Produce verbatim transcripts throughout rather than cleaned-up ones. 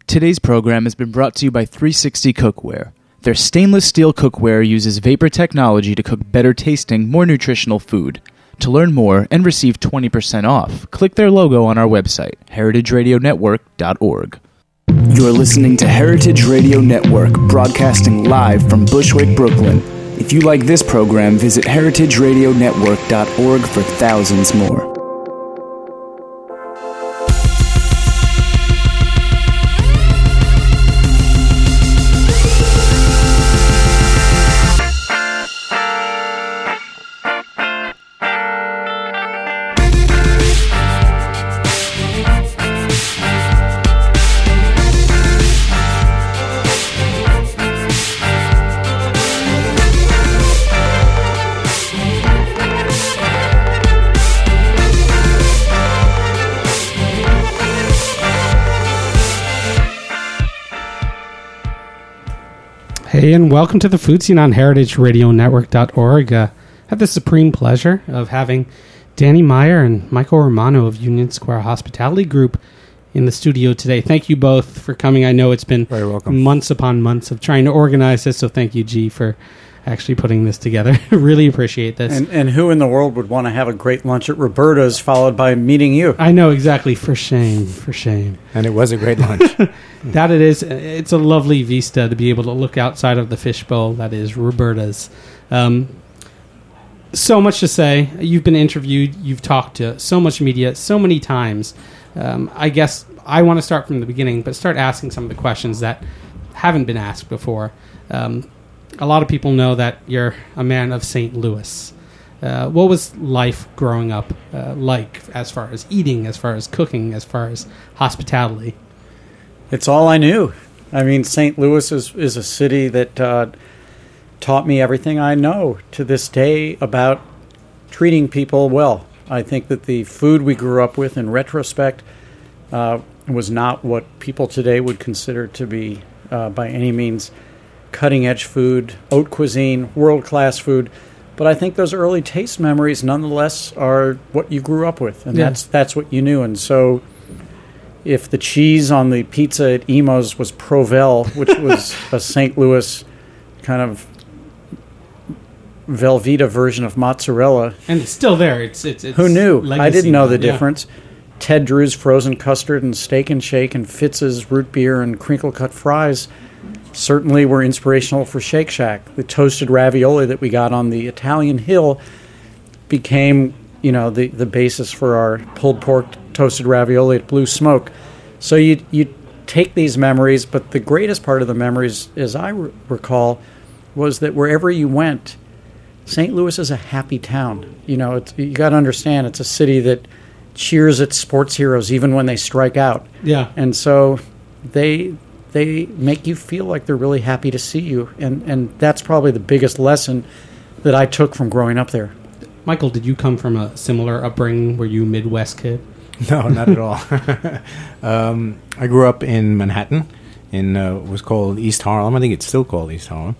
Today's program has been brought to you by three sixty Cookware. Their stainless steel cookware uses vapor technology to cook better tasting, more nutritional food. To learn more and receive twenty percent off, click their logo on our website, heritage radio network dot org. You're listening to Heritage Radio Network, broadcasting live from Bushwick, Brooklyn. If you like this program, visit heritage radio network dot org for thousands more. Hey, and welcome to the Food Scene on heritage radio network dot org. Uh, I have the supreme pleasure of having Danny Meyer and Michael Romano of Union Square Hospitality Group in the studio today. Thank you both for coming. I know it's been Very welcome. months upon months of trying to organize this, so thank you, G, for actually putting this together. Really appreciate this. And, and who in the world would want to have a great lunch at Roberta's followed by meeting you? I know, exactly. For shame, for shame. And it was a great lunch. That it is. It's a lovely vista to be able to look outside of the fishbowl that is Roberta's. Um, so much to say. You've been interviewed. You've talked to so much media so many times. Um, I guess I want to start from the beginning, but start asking some of the questions that haven't been asked before. Um, a lot of people know that you're a man of Saint Louis. Uh, what was life growing up uh, like as far as eating, as far as cooking, as far as hospitality? It's all I knew. I mean, Saint Louis is, is a city that uh, taught me everything I know to this day about treating people well. I think that the food we grew up with, in retrospect, uh, was not what people today would consider to be, uh, by any means, cutting-edge food, haute cuisine, world-class food. But I think those early taste memories, nonetheless, are what you grew up with, and Yeah. that's that's what you knew. And so, if the cheese on the pizza at Emo's was Provel, which was a Saint Louis kind of Velveeta version of mozzarella, And it's still there. It's it's, it's who knew? legacy I didn't know the now, yeah. difference. Ted Drew's frozen custard and Steak and Shake and Fitz's root beer and crinkle cut fries certainly were inspirational for Shake Shack. The toasted ravioli that we got on the Italian Hill became, you know, the, the basis for our pulled pork toasted ravioli at Blue Smoke. So you you take these memories, but the greatest part of the memories, as I re- recall, was that wherever you went, Saint Louis is a happy town. You know, it's, you got to understand, it's a city that cheers its sports heroes even when they strike out. Yeah. And so they they make you feel like they're really happy to see you. And, and that's probably the biggest lesson that I took from growing up there. Michael, did you come from a similar upbringing? Were you a Midwest kid? No, not at all. um, I grew up in Manhattan, in uh, what was called East Harlem. I think it's still called East Harlem.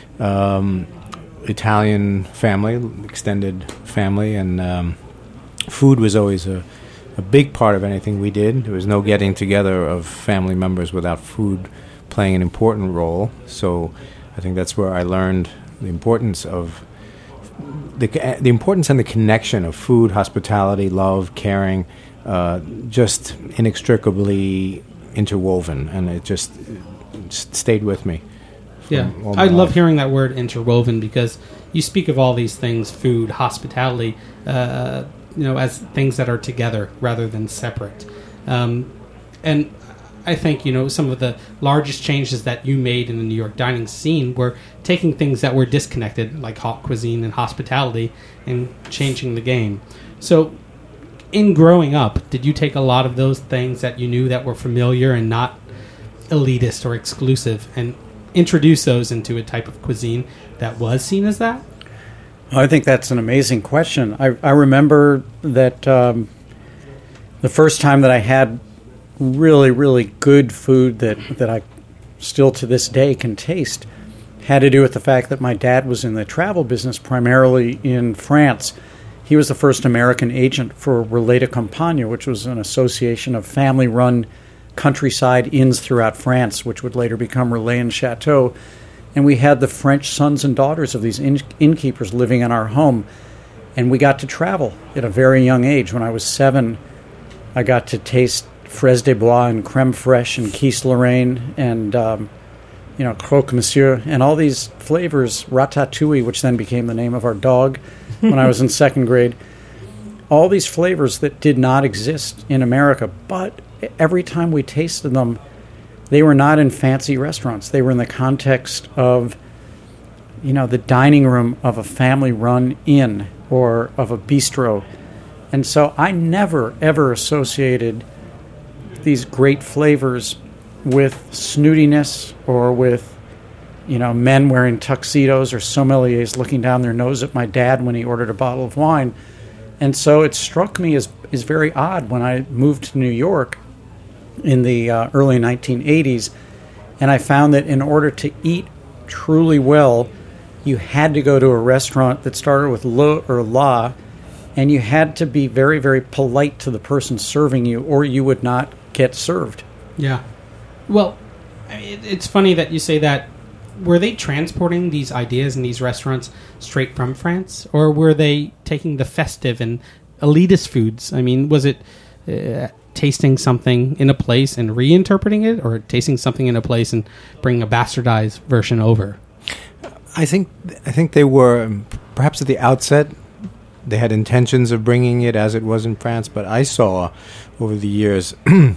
Um, Italian family, extended family, and um, food was always a, a big part of anything we did. There was no getting together of family members without food playing an important role. So I think that's where I learned the importance of the the importance and the connection of food, hospitality, love, caring, uh, just inextricably interwoven, and it just, it just stayed with me. Yeah. all my I love life. hearing that word interwoven because you speak of all these things, food, hospitality, uh, you know, as things that are together rather than separate. Um, and I think, you know, some of the largest changes that you made in the New York dining scene were taking things that were disconnected, like haute cuisine and hospitality, and changing the game. So, in growing up, did you take a lot of those things that you knew that were familiar and not elitist or exclusive and introduce those into a type of cuisine that was seen as that? I think that's an amazing question. I, I remember that um, the first time that I had really, really good food that, that I still to this day can taste had to do with the fact that my dad was in the travel business, primarily in France. He was the first American agent for Relais de Campagne, which was an association of family-run countryside inns throughout France, which would later become Relais and Chateau. And we had the French sons and daughters of these inn- innkeepers living in our home. And we got to travel at a very young age. When I was seven, I got to taste fraise des bois and creme fraiche and Keys Lorraine and, um, you know, croque monsieur and all these flavors, ratatouille, which then became the name of our dog when I was in second grade. All these flavors that did not exist in America. But every time we tasted them, they were not in fancy restaurants. They were in the context of, you know, the dining room of a family-run inn or of a bistro. And so I never, ever associated these great flavors with snootiness or with, you know, men wearing tuxedos or sommeliers looking down their nose at my dad when he ordered a bottle of wine. And so it struck me as, as very odd when I moved to New York in the uh, early nineteen eighties, and I found that in order to eat truly well, you had to go to a restaurant that started with le or la, and you had to be very, very polite to the person serving you, or you would not get served. Yeah. Well, it, it's funny that you say that. Were they transporting these ideas in these restaurants straight from France, or were they taking the festive and elitist foods? I mean, was it uh, tasting something in a place and reinterpreting it, or tasting something in a place and bringing a bastardized version over? I think I think they were, perhaps at the outset, they had intentions of bringing it as it was in France, but I saw over the years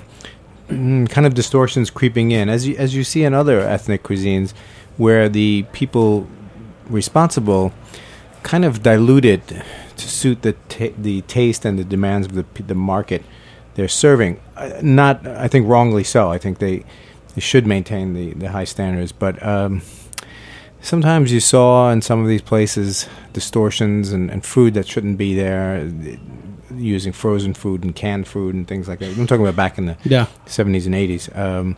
kind of distortions creeping in, as you, as you see in other ethnic cuisines, where the people responsible kind of dilute it to suit the ta- the taste and the demands of the the market they're serving. Uh, not, I think, wrongly so. I think they, they should maintain the, the high standards, but um, sometimes you saw in some of these places distortions and, and food that shouldn't be there, using frozen food and canned food and things like that. I'm talking about back in the yeah. seventies and eighties. Um,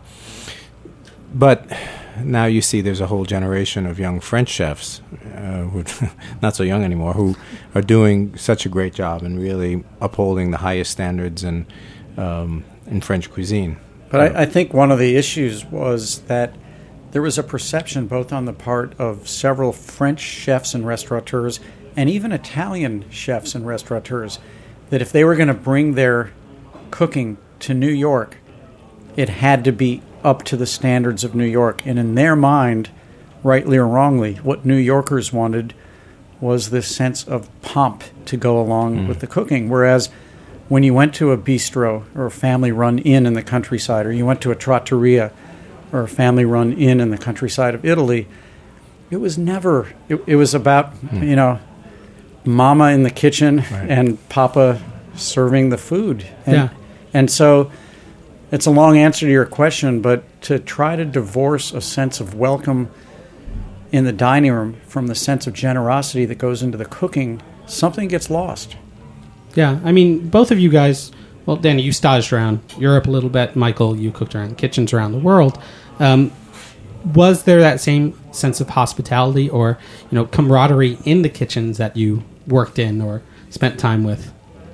but now you see there's a whole generation of young French chefs, uh, who not so young anymore, who are doing such a great job and really upholding the highest standards in, um, in French cuisine. But uh, I, I think one of the issues was that there was a perception both on the part of several French chefs and restaurateurs and even Italian chefs and restaurateurs that if they were going to bring their cooking to New York, it had to be up to the standards of New York. And in their mind, rightly or wrongly, what New Yorkers wanted was this sense of pomp to go along mm. with the cooking. Whereas when you went to a bistro or a family-run inn in the countryside, or you went to a trattoria or a family-run inn in the countryside of Italy, it was never, it, it was about, mm. you know, mama in the kitchen right. and papa serving the food. And, yeah. and so it's a long answer to your question, but to try to divorce a sense of welcome in the dining room from the sense of generosity that goes into the cooking, something gets lost. Yeah, I mean, both of you guys, well, Danny, you staged around Europe a little bit. Michael, you cooked around kitchens around the world. Um, was there that same sense of hospitality or, you know, camaraderie in the kitchens that you worked in or spent time with?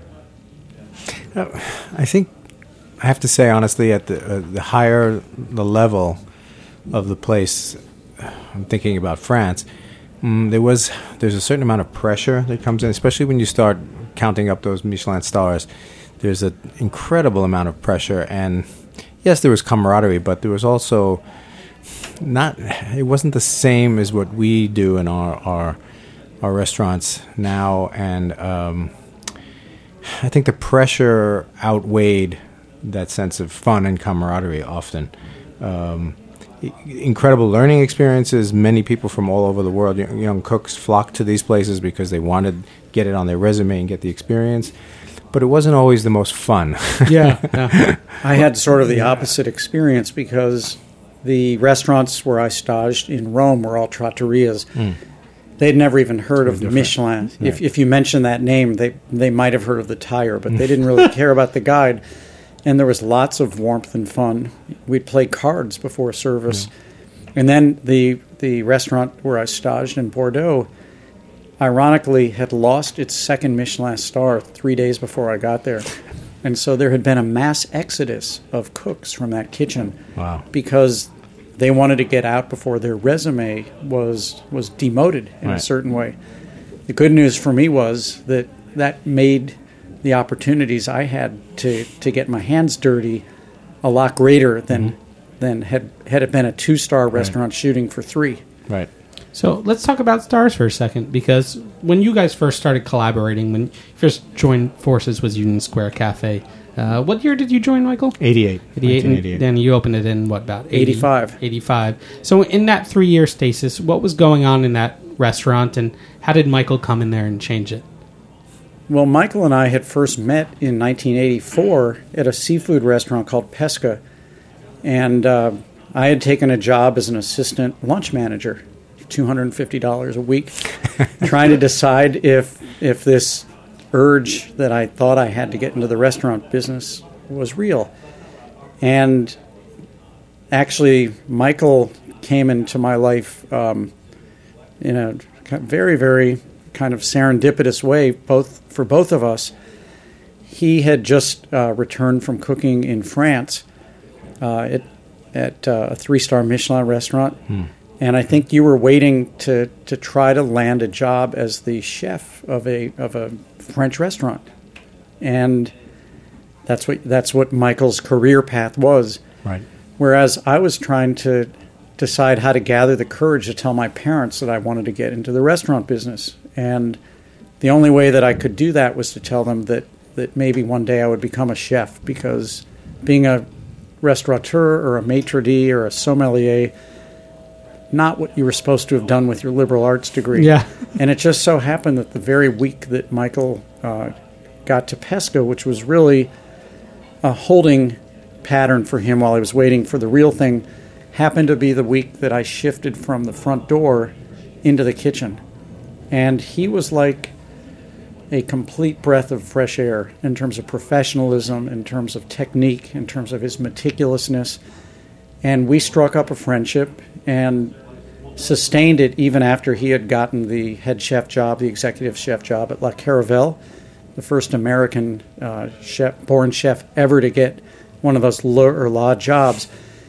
Uh, I think I have to say, honestly, at the, uh, the higher the level of the place, I'm thinking about France, um, there was there's a certain amount of pressure that comes in, especially when you start counting up those Michelin stars. There's an incredible amount of pressure, and yes, there was camaraderie, but there was also not. It wasn't the same as what we do in our our, our restaurants now, and um, I think the pressure outweighed that sense of fun and camaraderie often. Um, incredible learning experiences. Many people from all over the world, young, young cooks, flocked to these places because they wanted to get it on their resume and get the experience. But it wasn't always the most fun. yeah, yeah. I had sort of the opposite experience because the restaurants where I staged in Rome were all trattorias. Mm. They'd never even heard of different. Michelin. Yeah. If if you mentioned that name, they, they might have heard of the tire, but they didn't really care about the guide. And there was lots of warmth and fun. We'd play cards before service. Yeah. And then the the restaurant where I staged in Bordeaux, ironically, had lost its second Michelin star three days before I got there. And so there had been a mass exodus of cooks from that kitchen. Wow. Because they wanted to get out before their resume was was demoted in Right. a certain way. The good news for me was that that made the opportunities I had to, to get my hands dirty a lot greater than Mm-hmm. than had had it been a two-star restaurant shooting for three. Right. So let's talk about stars for a second, because when you guys first started collaborating, when you first joined forces with Union Square Cafe, uh, what year did you join, Michael? eighty-eight. eighty-eight, and nineteen eighty-eight. then you opened it in what, about eighty, eighty-five. eighty-five. So in that three-year stasis, what was going on in that restaurant, and how did Michael come in there and change it? Well, Michael and I had first met in nineteen eighty-four at a seafood restaurant called Pesca, and uh, I had taken a job as an assistant lunch manager, two hundred fifty dollars a week, trying to decide if if this urge that I thought I had to get into the restaurant business was real. And actually, Michael came into my life um, in a very, very kind of serendipitous way, both for both of us. He had just uh, returned from cooking in France uh, at, at uh, a three-star Michelin restaurant. Hmm. And I think you were waiting to, to try to land a job as the chef of a of a French restaurant, and that's what that's what Michael's career path was. Right. Whereas I was trying to decide how to gather the courage to tell my parents that I wanted to get into the restaurant business, and the only way that I could do that was to tell them that that maybe one day I would become a chef, because being a restaurateur or a maitre d' or a sommelier, not what you were supposed to have done with your liberal arts degree. Yeah. And it just so happened that the very week that Michael uh, got to Pesca, which was really a holding pattern for him while he was waiting for the real thing, happened to be the week that I shifted from the front door into the kitchen. And he was like a complete breath of fresh air in terms of professionalism, in terms of technique, in terms of his meticulousness. And we struck up a friendship and sustained it even after he had gotten the head chef job, the executive chef job at La Caravelle, the first American uh, chef, born chef ever to get one of those le or la jobs.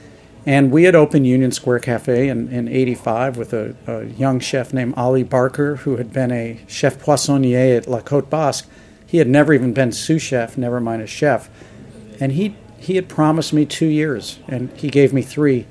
And we had opened Union Square Cafe in, in eighty-five with a, a young chef named Ali Barker, who had been a chef poissonnier at La Côte Basque. He had never even been sous chef, never mind a chef. And he he had promised me two years, and he gave me three.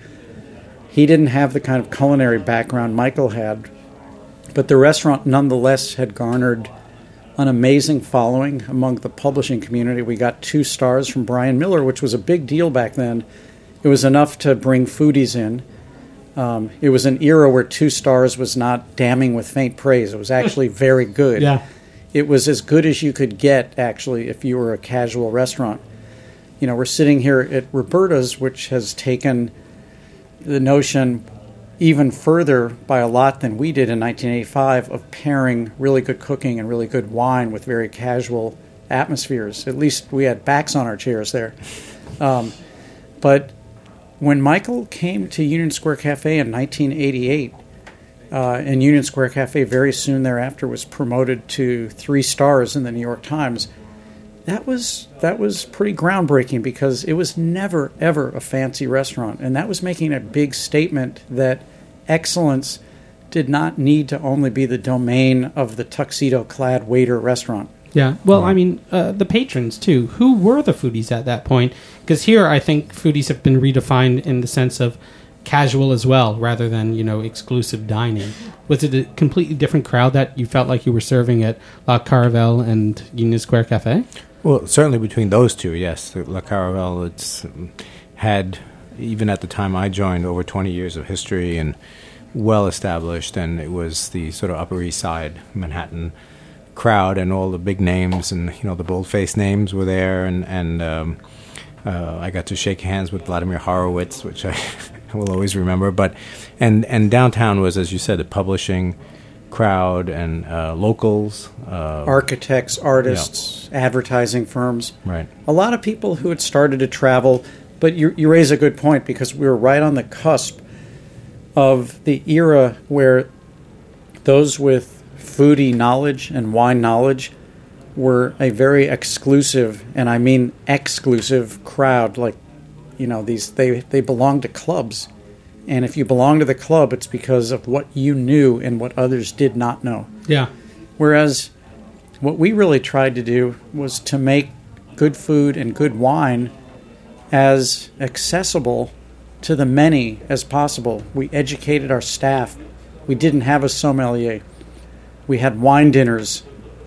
He didn't have the kind of culinary background Michael had, but the restaurant nonetheless had garnered an amazing following among the publishing community. We got two stars from Brian Miller, which was a big deal back then. It was enough to bring foodies in. Um, it was an era where two stars was not damning with faint praise. It was actually very good. Yeah. It was as good as you could get, actually, if you were a casual restaurant. You know, we're sitting here at Roberta's, which has taken the notion even further by a lot than we did in nineteen eighty-five of pairing really good cooking and really good wine with very casual atmospheres. At least we had backs on our chairs there. Um, but when Michael came to Union Square Cafe in nineteen eighty-eight, uh, and Union Square Cafe very soon thereafter was promoted to three stars in the New York Times, that was that was pretty groundbreaking, because it was never, ever a fancy restaurant. And that was making a big statement that excellence did not need to only be the domain of the tuxedo-clad waiter restaurant. Yeah. Well, I mean, uh, the patrons, too. Who were the foodies at that point? Because here, I think foodies have been redefined in the sense of casual as well, rather than, you know, exclusive dining. Was it a completely different crowd that you felt like you were serving at La Caravelle and Union Square Cafe? Well, certainly between those two, yes. La Caravelle, it's um, had, even at the time I joined, over twenty years of history and well established, and it was the sort of Upper East Side Manhattan crowd, and all the big names and, you know, the bold-faced names were there, and, and um, uh, I got to shake hands with Vladimir Horowitz, which I will always remember. But and and downtown was, as you said, the publishing crowd and uh, locals, uh, architects, artists, yeah. advertising firms. Right. A lot of people who had started to travel. But you, you raise a good point, because we were right on the cusp of the era where those with foodie knowledge and wine knowledge were a very exclusive, and I mean exclusive, crowd. Like, you know, these they, they belong to clubs. And if you belong to the club, it's because of what you knew and what others did not know. Yeah. Whereas what we really tried to do was to make good food and good wine as accessible to the many as possible. We educated our staff. We didn't have a sommelier. We had wine dinners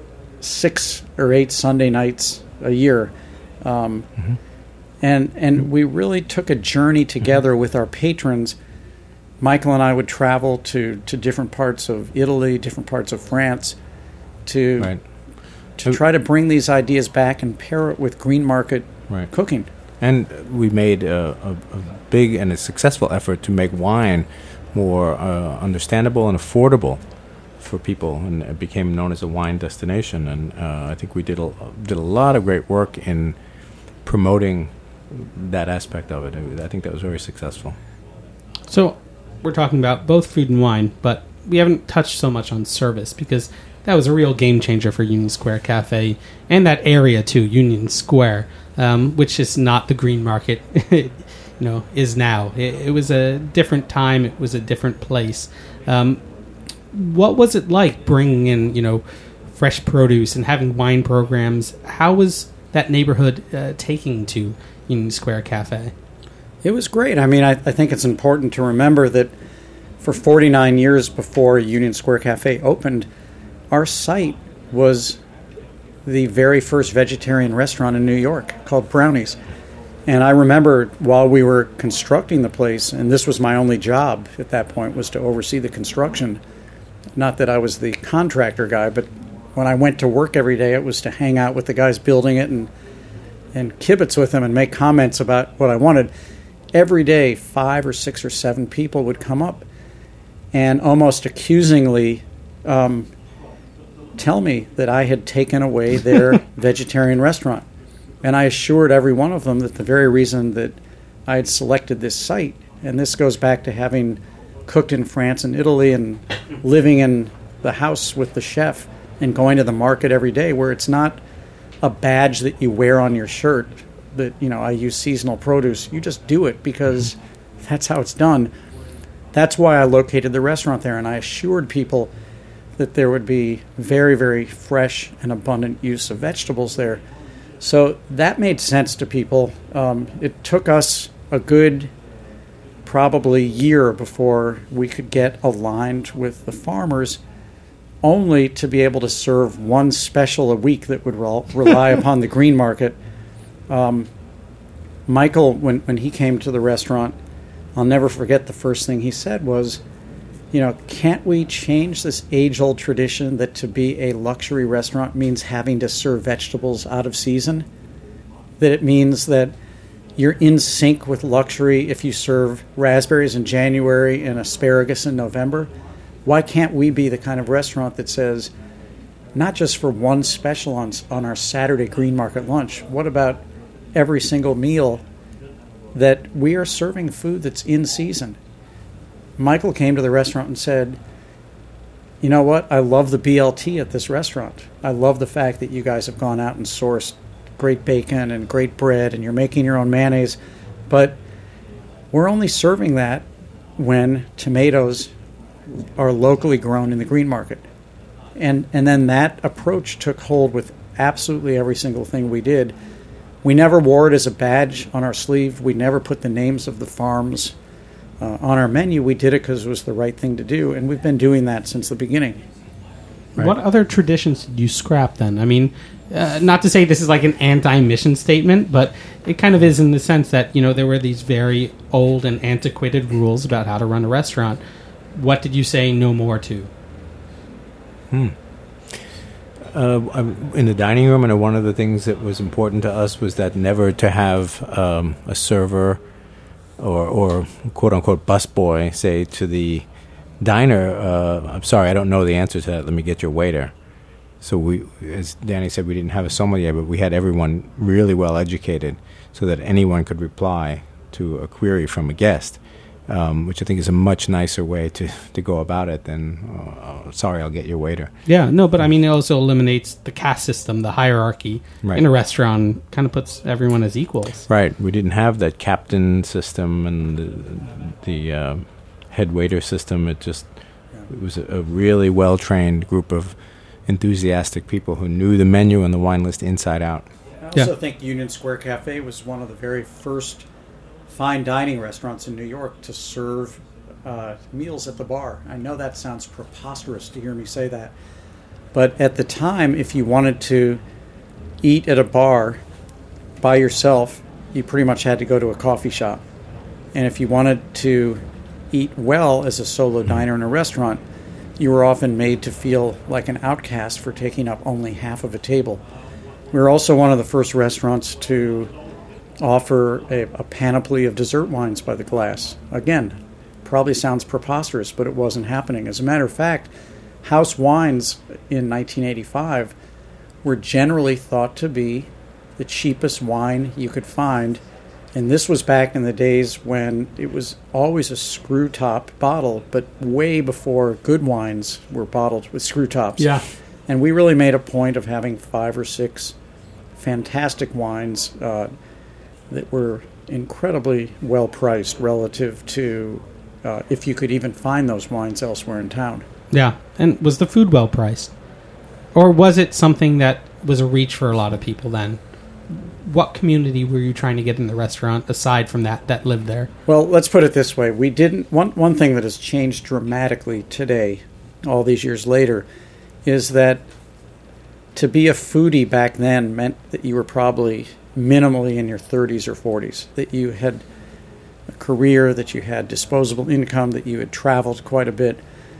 six or eight Sunday nights a year. Um, mm-hmm. And and we really took a journey together mm-hmm. with our patrons. Michael and I would travel to, to different parts of Italy, different parts of France, to right. to try to bring these ideas back and pair it with green market right. cooking. And we made a, a, a big and a successful effort to make wine more uh, understandable and affordable for people, and it became known as a wine destination. And uh, I think we did a, did a lot of great work in promoting that aspect of it. I think that was very successful. So we're talking about both food and wine, but we haven't touched so much on service, because that was a real game changer for Union Square Cafe and that area too, Union Square, um, which is not the green market, you know, is now. It, it was a different time. It was a different place. Um, what was it like bringing in, you know, fresh produce and having wine programs? How was that neighborhood uh, taking to Union Square Cafe? It was great. I mean, I, I think it's important to remember that for forty-nine years before Union Square Cafe opened, our site was the very first vegetarian restaurant in New York called Brownies. And I remember while we were constructing the place, and this was my only job at that point, was to oversee the construction. Not that I was the contractor guy, but when I went to work every day, it was to hang out with the guys building it and and kibitz with them and make comments about what I wanted. Every day, five or six or seven people would come up and almost accusingly um, tell me that I had taken away their vegetarian restaurant. And I assured every one of them that the very reason that I had selected this site, and this goes back to having cooked in France and Italy and living in the house with the chef and going to the market every day, where it's not a badge that you wear on your shirt that, you know, I use seasonal produce. You just do it because that's how it's done. That's why I located the restaurant there, and I assured people that there would be very, very fresh and abundant use of vegetables there. So that made sense to people. Um, it took us a good probably year before we could get aligned with the farmers, only to be able to serve one special a week that would rel- rely upon the green market. Um, Michael, when, when he came to the restaurant, I'll never forget the first thing he said was, you know, can't we change this age-old tradition that to be a luxury restaurant means having to serve vegetables out of season? That it means that you're in sync with luxury if you serve raspberries in January and asparagus in November? Why can't we be the kind of restaurant that says, not just for one special on, on our Saturday green market lunch, what about every single meal that we are serving food that's in season? Michael came to the restaurant and said, you know what, I love the B L T at this restaurant. I love the fact that you guys have gone out and sourced great bacon and great bread and you're making your own mayonnaise, but we're only serving that when tomatoes are locally grown in the green market. And and then that approach took hold with absolutely every single thing we did. We never wore it as a badge on our sleeve. We never put the names of the farms uh, on our menu. We did it because it was the right thing to do, and we've been doing that since the beginning. Right. What other traditions did you scrap then? I mean, uh, not to say this is like an anti-mission statement, but it kind of is in the sense that, you know, there were these very old and antiquated rules about how to run a restaurant. What did you say no more to? Hmm. Uh, in the dining room, and one of the things that was important to us was that never to have um, a server or, or quote-unquote busboy say to the diner, uh, I'm sorry, I don't know the answer to that. Let me get your waiter. So we, as Danny said, we didn't have a sommelier, but we had everyone really well educated so that anyone could reply to a query from a guest. um, which I think is a much nicer way to, to go about it than, uh, sorry, I'll get your waiter. Yeah, no, but I mean, it also eliminates the caste system, the hierarchy Right. in a restaurant, kind of puts everyone as equals. Right. We didn't have that captain system and the, the uh, head waiter system. It just it was a, a really well-trained group of enthusiastic people who knew the menu and the wine list inside out. I also Yeah. think Union Square Cafe was one of the very first fine dining restaurants in New York to serve uh, meals at the bar. I know that sounds preposterous to hear me say that, but at the time, if you wanted to eat at a bar by yourself, you pretty much had to go to a coffee shop. And if you wanted to eat well as a solo diner in a restaurant, you were often made to feel like an outcast for taking up only half of a table. We were also one of the first restaurants to offer a, a panoply of dessert wines by the glass. Again, probably sounds preposterous, but it wasn't happening. As a matter of fact, house wines in nineteen eighty-five were generally thought to be the cheapest wine you could find. And this was back in the days when it was always a screw top bottle, but way before good wines were bottled with screw tops. Yeah. And we really made a point of having five or six fantastic wines uh, that were incredibly well priced relative to uh, if you could even find those wines elsewhere in town. Yeah. And was the food well priced? Or was it something that was a reach for a lot of people then? What community were you trying to get in the restaurant aside from that that lived there? Well, let's put it this way. We didn't one one thing that has changed dramatically today, all these years later, is that to be a foodie back then meant that you were probably minimally in your thirties or forties, that you had a career, that you had disposable income, that you had traveled quite a bit.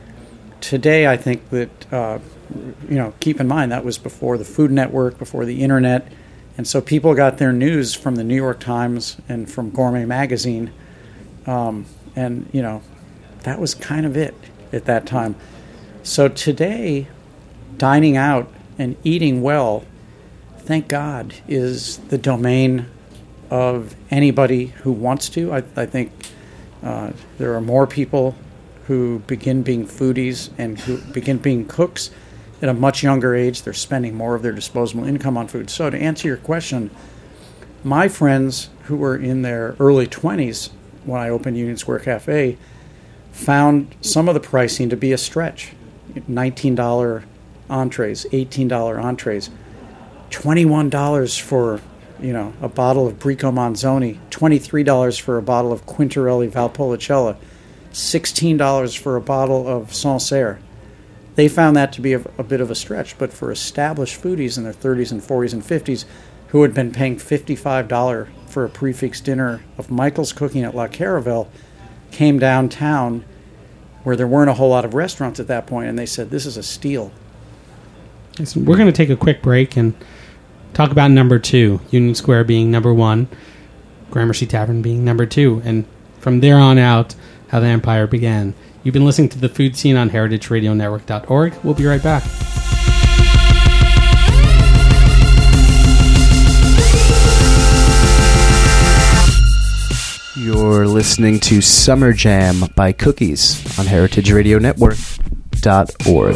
Today, I think that, uh, you know, keep in mind that was before the Food Network, before the internet, and so people got their news from the New York Times and from Gourmet Magazine, um, and, you know, that was kind of it at that time. So today, dining out and eating well, thank God, is the domain of anybody who wants to. I, I think uh, there are more people who begin being foodies and who begin being cooks at a much younger age. They're spending more of their disposable income on food. So to answer your question, my friends who were in their early twenties when I opened Union Square Cafe found some of the pricing to be a stretch. nineteen dollars entrees, eighteen dollars entrees, twenty-one dollars for, you know, a bottle of Bricco Manzoni, twenty-three dollars for a bottle of Quintarelli Valpolicella, sixteen dollars for a bottle of Sancerre. They found that to be a, a bit of a stretch, but for established foodies in their thirties and forties and fifties who had been paying fifty-five dollars for a prefix dinner of Michael's Cooking at La Caravelle, came downtown where there weren't a whole lot of restaurants at that point, and they said, this is a steal. Listen, we're going to take a quick break and talk about number two, Union Square being number one, Gramercy Tavern being number two, and from there on out, how the empire began. You've been listening to The Food Scene on heritage radio network dot org. We'll be right back. You're listening to Summer Jam by Cookies on heritage radio network dot org.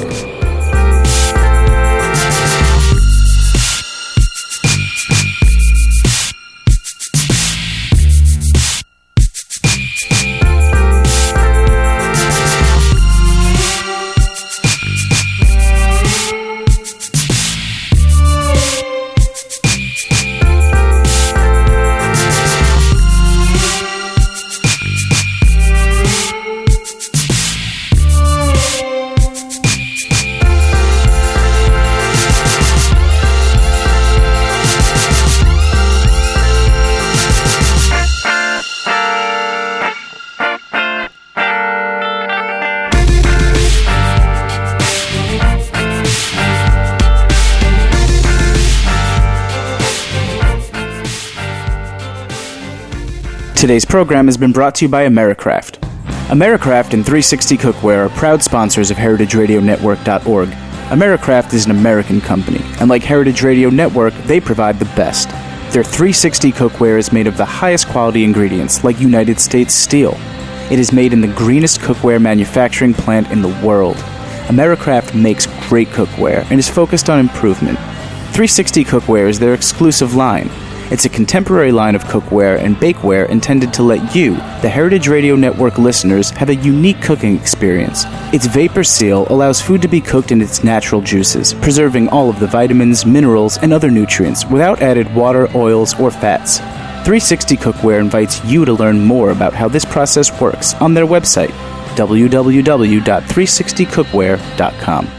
Today's program has been brought to you by Americraft. Americraft and three sixty Cookware are proud sponsors of heritage radio network dot org. Americraft is an American company, and like Heritage Radio Network, they provide the best. Their three sixty cookware is made of the highest quality ingredients, like United States steel. It is made in the greenest cookware manufacturing plant in the world. Americraft makes great cookware and is focused on improvement. three sixty Cookware is their exclusive line. It's a contemporary line of cookware and bakeware intended to let you, the Heritage Radio Network listeners, have a unique cooking experience. Its vapor seal allows food to be cooked in its natural juices, preserving all of the vitamins, minerals, and other nutrients without added water, oils, or fats. three sixty Cookware invites you to learn more about how this process works on their website, w w w dot three sixty cookware dot com.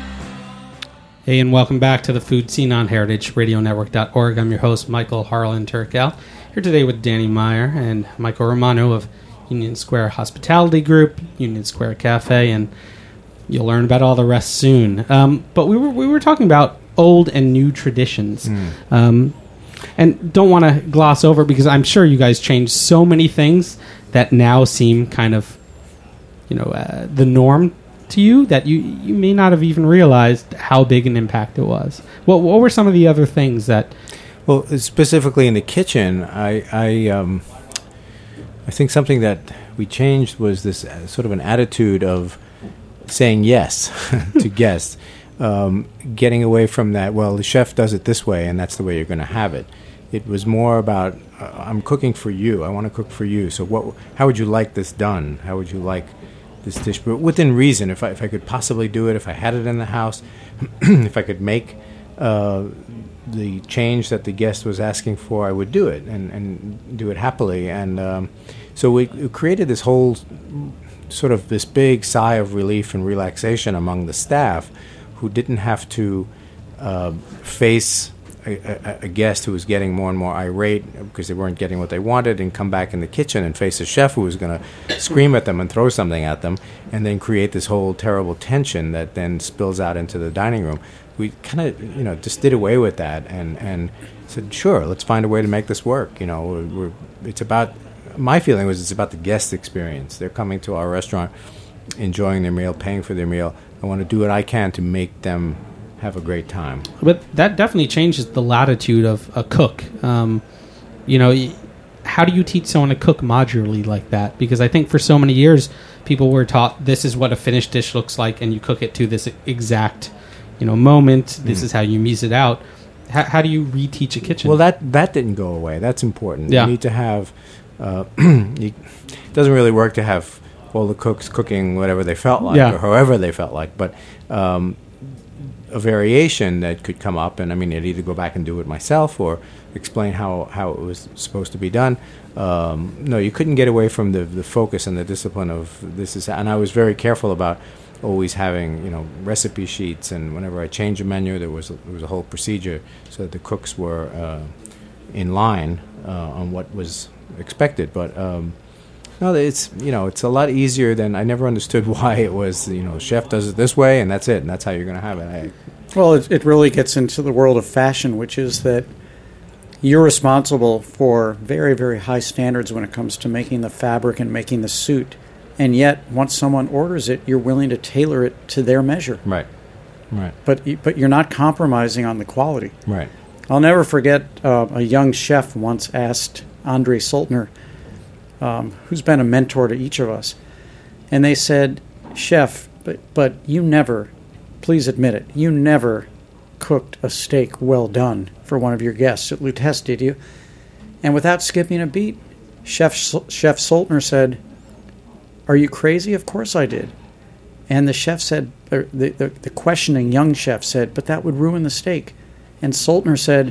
Hey, and welcome back to the Food Scene on heritage radio network dot org. I'm your host, Michael Harlan Turkel, here today with Danny Meyer and Michael Romano of Union Square Hospitality Group, Union Square Cafe, and you'll learn about all the rest soon. Um, but we were we were talking about old and new traditions. Mm. Um, and don't want to gloss over, because I'm sure you guys changed so many things that now seem kind of, you know, uh, the norm to you, that you, you may not have even realized how big an impact it was. What what were some of the other things that... Well, specifically in the kitchen, I I, um, I think something that we changed was this uh, sort of an attitude of saying yes to guests, um, getting away from that, well, the chef does it this way, and that's the way you're going to have it. It was more about, uh, I'm cooking for you. I want to cook for you. So what? How would you like this done? How would you like this dish? But within reason, if I, if I could possibly do it, if I had it in the house, if I could make uh, the change that the guest was asking for, I would do it, and, and do it happily. And um, so we, we created this whole sort of this big sigh of relief and relaxation among the staff, who didn't have to uh, face a, a, a guest who was getting more and more irate because they weren't getting what they wanted, and come back in the kitchen and face a chef who was going to scream at them and throw something at them, and then create this whole terrible tension that then spills out into the dining room. We kind of, you know, just did away with that, and, and said, sure, let's find a way to make this work. You know, we're, we're, it's about, my feeling was it's about the guest experience. They're coming to our restaurant, enjoying their meal, paying for their meal. I want to do what I can to make them have a great time. But that definitely changes the latitude of a cook. Um, you know, how do you teach someone to cook modularly like that? Because I think for so many years, people were taught this is what a finished dish looks like, and you cook it to this exact, you know, moment. This mm. is how you mise it out. How, how do you reteach a kitchen? Well, that that didn't go away. That's important. Yeah. You need to have. Uh, you, it doesn't really work to have all the cooks cooking whatever they felt like, yeah. or however they felt like, but um, a variation that could come up, and I mean, I'd either go back and do it myself or explain how, how it was supposed to be done. Um, no, you couldn't get away from the, the focus and the discipline of this is, and I was very careful about always having, you know, recipe sheets, and whenever I changed a menu, there was a, there was a whole procedure so that the cooks were uh, in line uh, on what was expected. But um, no, it's, you know, it's a lot easier than, I never understood why it was, you know, the chef does it this way and that's it, and that's how you're going to have it. I, well, it, it really gets into the world of fashion, which is that you're responsible for very, very high standards when it comes to making the fabric and making the suit. And yet, once someone orders it, you're willing to tailor it to their measure. Right, right. But you, but you're not compromising on the quality. Right. I'll never forget uh, a young chef once asked Andre Soltner, um, who's been a mentor to each of us, and they said, "Chef, but but you never, please admit it, you never cooked a steak well done for one of your guests at Lutece, did you?" And without skipping a beat, Chef Chef Soltner said, "Are you crazy? Of course I did." And the chef said, or the, the, the questioning young chef said, "But that would ruin the steak." And Soltner said,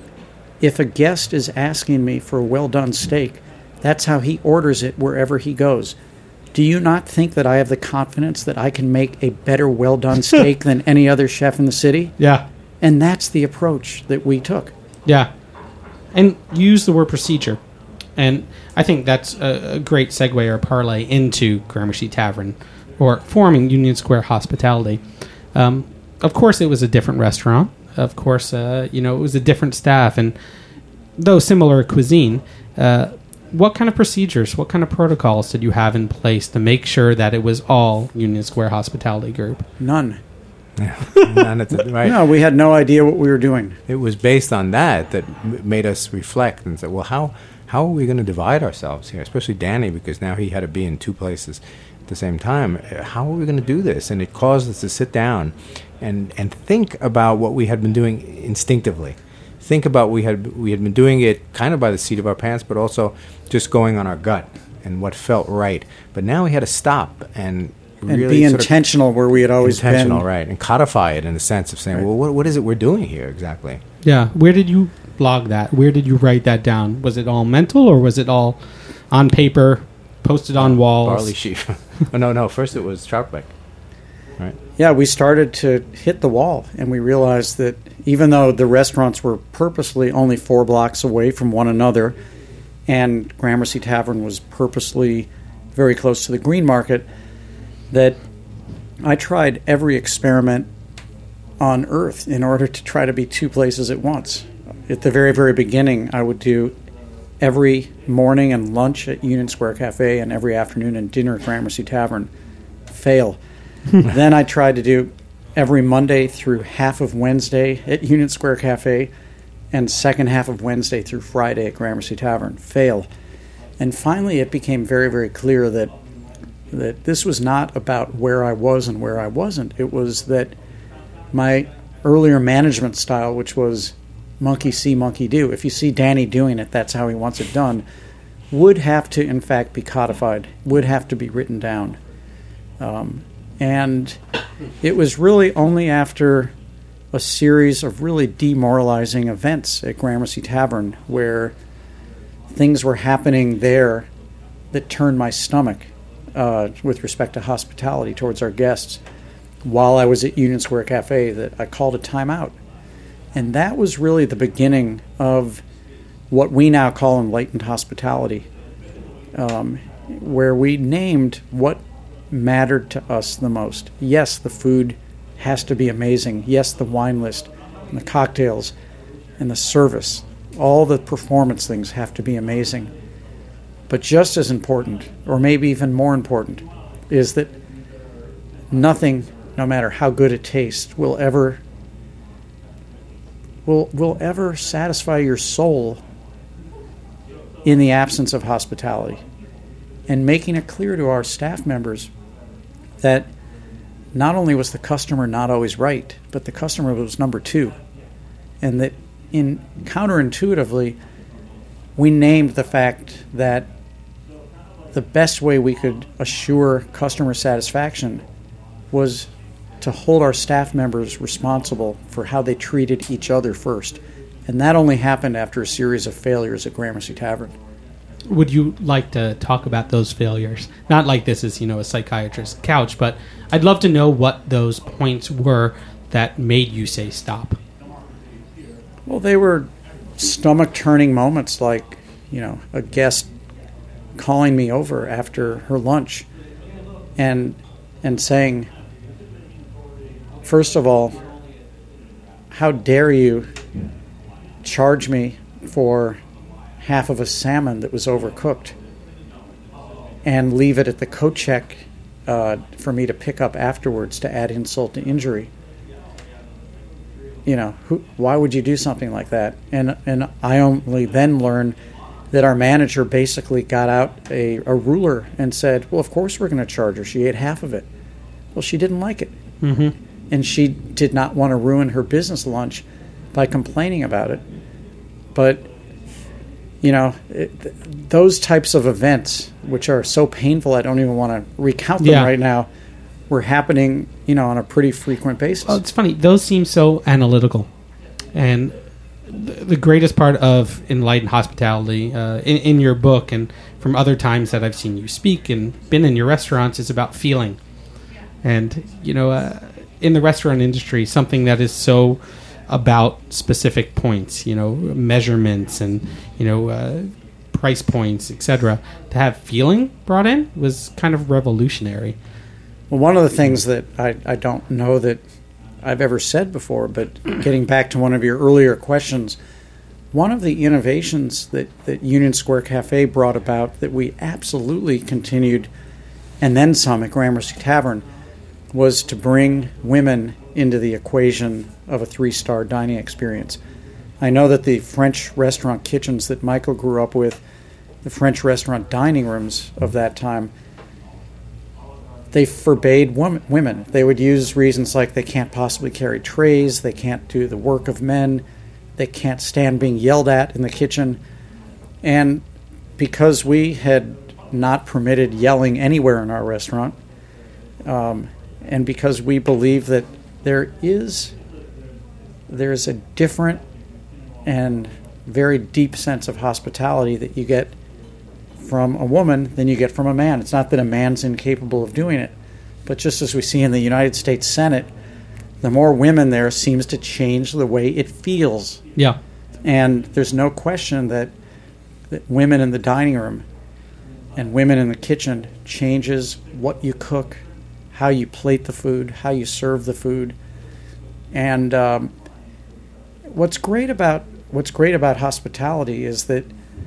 "If a guest is asking me for a well-done steak, that's how he orders it wherever he goes. Do you not think that I have the confidence that I can make a better well-done steak than any other chef in the city?" Yeah. And that's the approach that we took. Yeah. And you use the word procedure. And I think that's a, a great segue or parlay into Gramercy Tavern, or forming Union Square Hospitality. Um, of course, it was a different restaurant. Of course, uh, you know, it was a different staff. And though similar cuisine, uh, what kind of procedures, what kind of protocols did you have in place to make sure that it was all Union Square Hospitality Group? None. Yeah. None at the, right. No, we had no idea what we were doing. It was based on that that m- made us reflect and say, well, how... how are we going to divide ourselves here? Especially Danny, because now he had to be in two places at the same time. How are we going to do this? And it caused us to sit down and and think about what we had been doing instinctively. Think about we had we had been doing it kind of by the seat of our pants, but also just going on our gut and what felt right. But now we had to stop and and really be sort intentional of where we had always intentional, been. right? And codify it in the sense of saying, Right. well, what what is it we're doing here exactly? Yeah. Where did you log that? Where did you write that down? Was it all mental, or was it all on paper, posted on walls? Barley sheaf. oh, no, no. First it was Troutbeck. Right. Yeah, we started to hit the wall, and we realized that even though the restaurants were purposely only four blocks away from one another, and Gramercy Tavern was purposely very close to the Green Market, that I tried every experiment on earth in order to try to be two places at once. At the very, very beginning, I would do every morning and lunch at Union Square Cafe and every afternoon and dinner at Gramercy Tavern. Fail. Then I tried to do every Monday through half of Wednesday at Union Square Cafe and second half of Wednesday through Friday at Gramercy Tavern. Fail. And finally it became very, very clear that that this was not about where I was and where I wasn't. It was that my earlier management style, which was monkey see, monkey do. If you see Danny doing it, that's how he wants it done, would have to, in fact, be codified, would have to be written down. Um, and it was really only after a series of really demoralizing events at Gramercy Tavern where things were happening there that turned my stomach uh, with respect to hospitality towards our guests while I was at Union Square Cafe that I called a timeout. And that was really the beginning of what we now call enlightened hospitality, um, where we named what mattered to us the most. Yes, the food has to be amazing. Yes, the wine list and the cocktails and the service, all the performance things have to be amazing. But just as important, or maybe even more important, is that nothing, no matter how good it tastes, will ever will will ever satisfy your soul in the absence of hospitality. And making it clear to our staff members that not only was the customer not always right, but the customer was number two. And that in counterintuitively, we named the fact that the best way we could assure customer satisfaction was to hold our staff members responsible for how they treated each other first. And that only happened after a series of failures at Gramercy Tavern. Would you like to talk about those failures? Not like this is, you know, a psychiatrist's couch, but I'd love to know what those points were that made you say stop. Well, they were stomach-turning moments like, you know, a guest calling me over after her lunch and and saying, first of all, how dare you charge me for half of a salmon that was overcooked and leave it at the coat check uh, for me to pick up afterwards to add insult to injury. You know, who, why would you do something like that? And and I only then learned that our manager basically got out a, a ruler and said, well, of course we're going to charge her. She ate half of it. Well, she didn't like it. Mm-hmm. And she did not want to ruin her business lunch by complaining about it. But, you know, it, those types of events, which are so painful I don't even want to recount them Yeah. right now, were happening, you know, on a pretty frequent basis. Oh, it's funny. Those seem so analytical. And the, the greatest part of enlightened hospitality uh, in, in your book and from other times that I've seen you speak and been in your restaurants is about feeling. And, you know, uh, in the restaurant industry, something that is so about specific points, you know, measurements and, you know, uh, price points, et cetera, to have feeling brought in was kind of revolutionary. Well, one of the things that I, I don't know that I've ever said before, but getting back to one of your earlier questions, one of the innovations that, that Union Square Cafe brought about that we absolutely continued, and then some at Gramercy Tavern, was to bring women into the equation of a three-star dining experience. I know that the French restaurant kitchens that Michael grew up with the French restaurant dining rooms of that time, they forbade women, women. They would use reasons like they can't possibly carry trays, they can't do the work of men, they can't stand being yelled at in the kitchen. And because we had not permitted yelling anywhere in our restaurant, um, and because we believe that there is there's a different and very deep sense of hospitality that you get from a woman than you get from a man. It's not that a man's incapable of doing it, but just as we see in the United States Senate, the more women there seems to change the way it feels. Yeah. And there's no question that, that women in the dining room and women in the kitchen changes what you cook, how you plate the food, how you serve the food. And um, what's great about what's great about hospitality is that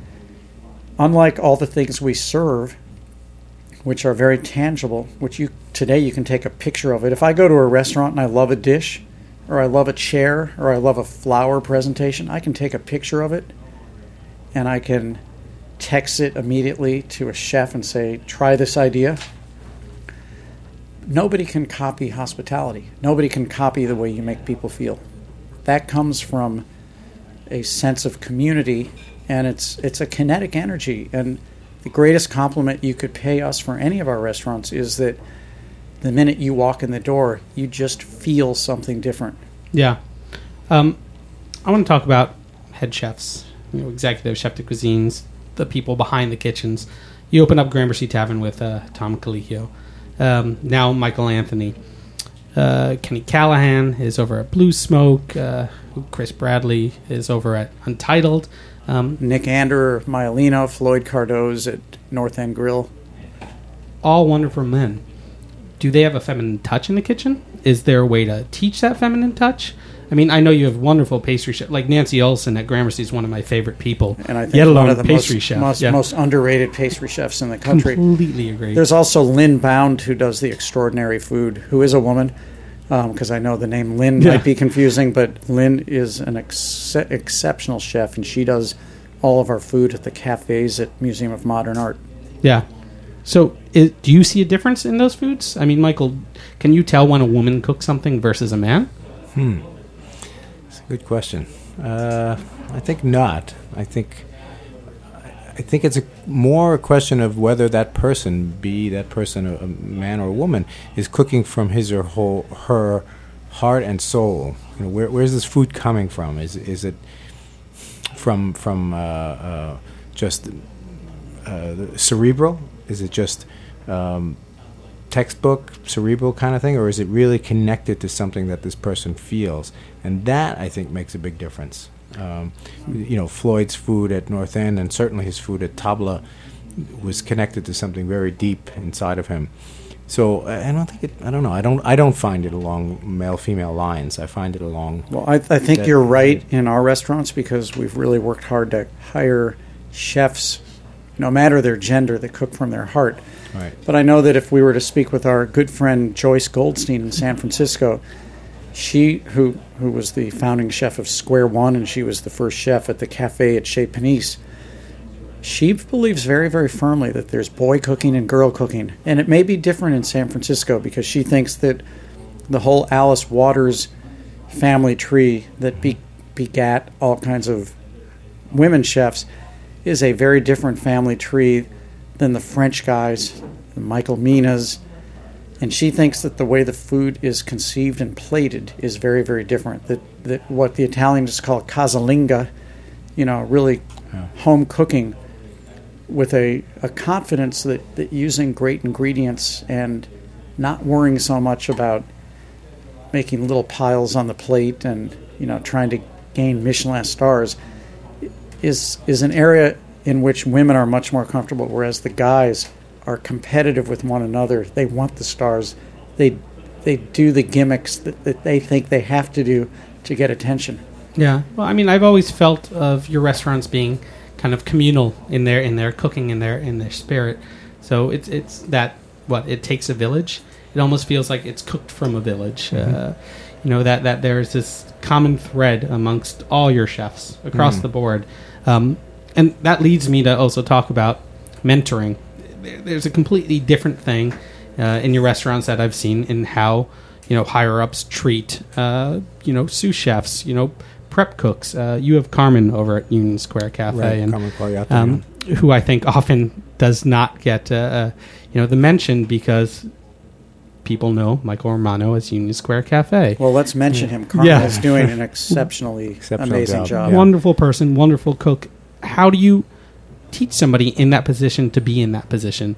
unlike all the things we serve, which are very tangible, which you today you can take a picture of it. If I go to a restaurant and I love a dish, or I love a chair, or I love a flower presentation, I can take a picture of it and I can text it immediately to a chef and say, try this idea. Nobody can copy hospitality. Nobody can copy the way you make people feel. That comes from a sense of community, and it's it's a kinetic energy. And the greatest compliment you could pay us for any of our restaurants is that the minute you walk in the door, you just feel something different. Yeah. Um, I want to talk about head chefs, you know, executive chef de cuisines, the people behind the kitchens. You opened up Gramercy Tavern with uh, Tom Colicchio. Um, now Michael Anthony. Uh, Kenny Callahan is over at Blue Smoke. Uh, Chris Bradley is over at Untitled. Um, Nick Ander, Myelino, Floyd Cardoz at North End Grill. All wonderful men. Do they have a feminine touch in the kitchen? Is there a way to teach that feminine touch? I mean, I know you have wonderful pastry chefs. Like Nancy Olson at Gramercy is one of my favorite people. And I think Yet alone one of the pastry most, chef. most, Yeah. most underrated pastry chefs in the country. Completely agree. There's also Lynn Bound, who does the extraordinary food, who is a woman, because um, I know the name Lynn Yeah. might be confusing, but Lynn is an ex- exceptional chef, and she does all of our food at the cafes at Museum of Modern Art. Yeah. So, is, do you see a difference in those foods? I mean, Michael, can you tell when a woman cooks something versus a man? Hmm. That's a good question. Uh, I think not. I think I think it's a more a question of whether that person, be that person a, a man or a woman, is cooking from his or whole, her heart and soul. You know, where where's this food coming from? Is is it from from uh, uh, just uh, cerebral? Is it just um, textbook, cerebral kind of thing, or is it really connected to something that this person feels? And that, I think, makes a big difference. Um, you know, Floyd's food at North End, and certainly his food at Tabla, was connected to something very deep inside of him. So I don't think it. I don't know. I don't. I don't find it along male-female lines. I find it along. Well, I, I think that- you're right in our restaurants because we've really worked hard to hire chefs, no matter their gender, that cook from their heart. Right. But I know that if we were to speak with our good friend Joyce Goldstein in San Francisco, she, who who was the founding chef of Square One, and she was the first chef at the cafe at Chez Panisse, she believes very, very firmly that there's boy cooking and girl cooking. And it may be different in San Francisco because she thinks that the whole Alice Waters family tree that be, begat all kinds of women chefs is a very different family tree than the French guys, the Michael Minas. And she thinks that the way the food is conceived and plated is very, very different. That, that what the Italians call casalinga, you know, really Yeah. home cooking with a, a confidence that, that using great ingredients and not worrying so much about making little piles on the plate and, you know, trying to gain Michelin stars is is an area in which women are much more comfortable, whereas the guys are competitive with one another. They want the stars. They they do the gimmicks that, that they think they have to do to get attention. Yeah. Well, I mean, I've always felt of your restaurants being kind of communal in their in their cooking, in their in their spirit. So it's it's that what it takes a village. It almost feels like it's cooked from a village. Mm-hmm. Uh, you know that that there's this common thread amongst all your chefs across Mm-hmm. the board. Um, and that leads me to also talk about mentoring. There, there's a completely different thing uh, in your restaurants that I've seen in how, you know, higher ups treat, uh, you know, sous chefs, you know, prep cooks. Uh, you have Carmen over at Union Square Cafe, Right, and Carmen Cogliato, um, who I think often does not get, uh, uh, you know, the mention because people know Michael Romano as Union Square Cafe. Well, let's mention him. Carmen Yeah. is doing an exceptionally Exceptional amazing job. job. Yeah. Wonderful person, wonderful cook. How do you teach somebody in that position to be in that position?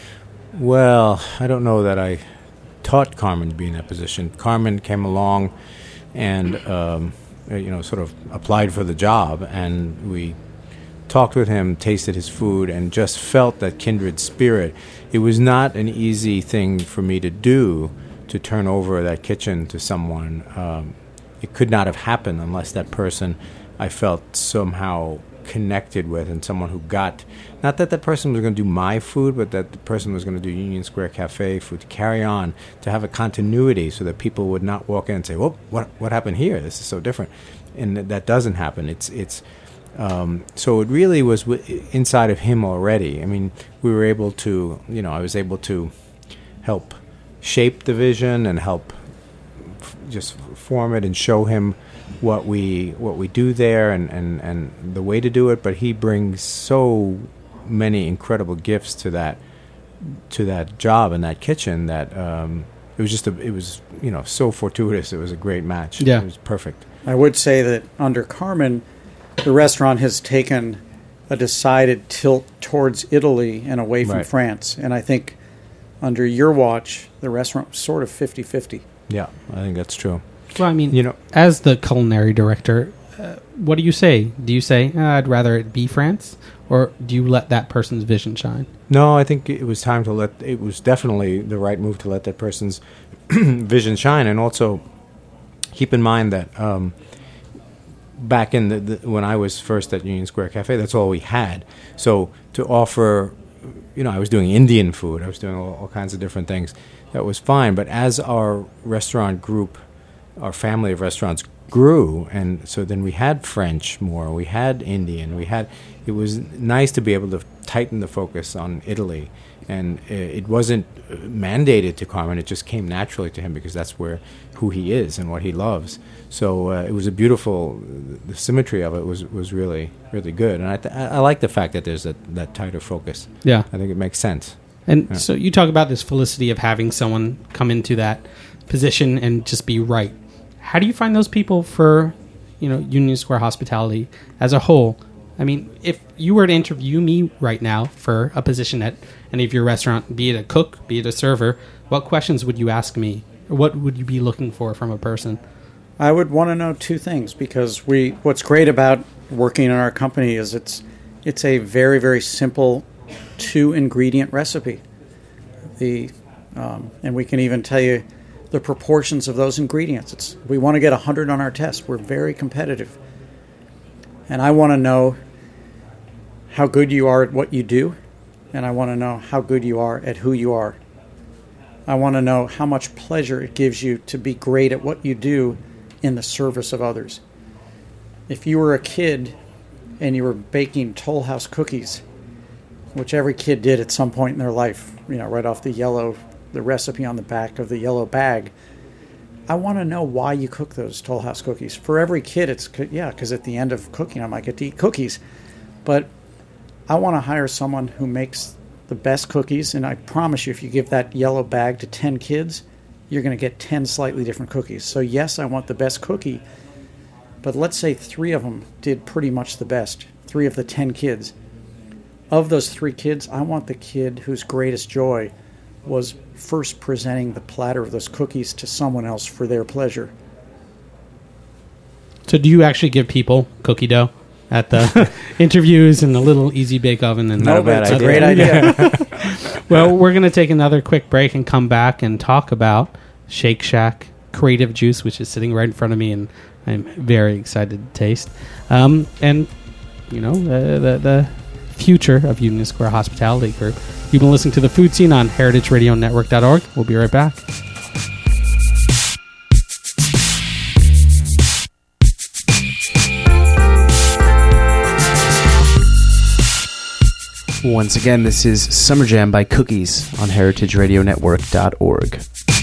Well, I don't know that I taught Carmen to be in that position. Carmen came along and, um, uh, you know, sort of applied for the job, and we talked with him, tasted his food, and just felt that kindred spirit. It was not an easy thing for me to do, to turn over that kitchen to someone. Um, it could not have happened unless that person I felt somehow connected with, and someone who got, not that that person was going to do my food, but that the person was going to do Union Square Cafe food, to carry on, to have a continuity so that people would not walk in and say, "Whoa, what what happened here? This is so different." And th- that doesn't happen. It's it's um, so it really was w- inside of him already. I mean, we were able to, you know, I was able to help shape the vision and help f- just form it and show him what we what we do there and, and, and the way to do it. But he brings so many incredible gifts to that to that job and that kitchen that um, it was just a, it was you know so fortuitous. It was a great match. Yeah. It was perfect. I would say that under Carmen, the restaurant has taken a decided tilt towards Italy and away from Right. France. And I think under your watch, the restaurant was sort of fifty-fifty. Yeah, I think that's true. Well, I mean, You know, as the culinary director, uh, what do you say? Do you say, "Ah, I'd rather it be France? Or do you let that person's vision shine? no, I think it was time to let. It was definitely the right move to let that person's vision shine, and also keep in mind that um, back in the, the when I was first at Union Square Cafe, that's all we had. So to offer, you know, I was doing Indian food, I was doing all, all kinds of different things. That was fine, but as our restaurant group, our family of restaurants grew, and so then we had French more, we had Indian, we had. It was nice to be able to tighten the focus on Italy, and uh, it wasn't uh, mandated to Carmen. It just came naturally to him because that's where who he is and what he loves. So uh, it was a beautiful. The symmetry of it was was really really good, and I th- I like the fact that there's that that tighter focus. Yeah. I think it makes sense. And Yeah. so you talk about this felicity of having someone come into that position and just be right. How do you find those people for, you know, Union Square Hospitality as a whole? I mean, if you were to interview me right now for a position at any of your restaurant, be it a cook, be it a server, what questions would you ask me? Or what would you be looking for from a person? I would want to know two things, because we what's great about working in our company is it's it's a very, very simple two ingredient recipe. The um, and we can even tell you the proportions of those ingredients. It's we want to get one hundred on our test. We're very competitive. And I want to know how good you are at what you do, and I want to know how good you are at who you are. I want to know how much pleasure it gives you to be great at what you do in the service of others. If you were a kid and you were baking Toll House cookies, which every kid did at some point in their life, you know, right off the yellow, the recipe on the back of the yellow bag, I want to know why you cook those Toll House cookies. For every kid, it's, yeah, because at the end of cooking, I might get to eat cookies. But I want to hire someone who makes the best cookies, and I promise you, if you give that yellow bag to ten kids, you're going to get ten slightly different cookies. So yes, I want the best cookie, but let's say three of them did pretty much the best, three of the ten kids. Of those three kids, I want the kid whose greatest joy was first presenting the platter of those cookies to someone else for their pleasure. So do you actually give people cookie dough at the interviews and the little easy bake oven? And Not a No, but bad it's a idea. great idea. Well, we're going to take another quick break and come back and talk about Shake Shack Creative Juice, which is sitting right in front of me, and I'm very excited to taste. Um, and, you know, the, the, the future of Union Square Hospitality Group. You've been listening to The Food Scene on heritage radio network dot org. We'll be right back. Once again, this is Summer Jam by Cookies on heritage radio network dot org.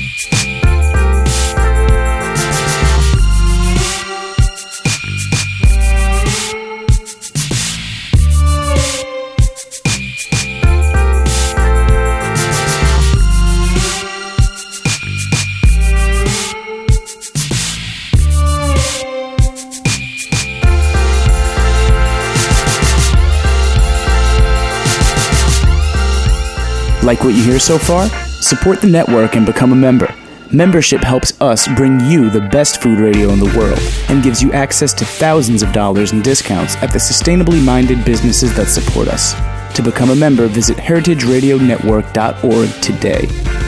Like what you hear so far? Support the network and become a member. Membership helps us bring you the best food radio in the world and gives you access to thousands of dollars in discounts at the sustainably minded businesses that support us. To become a member, visit heritage radio network dot org today.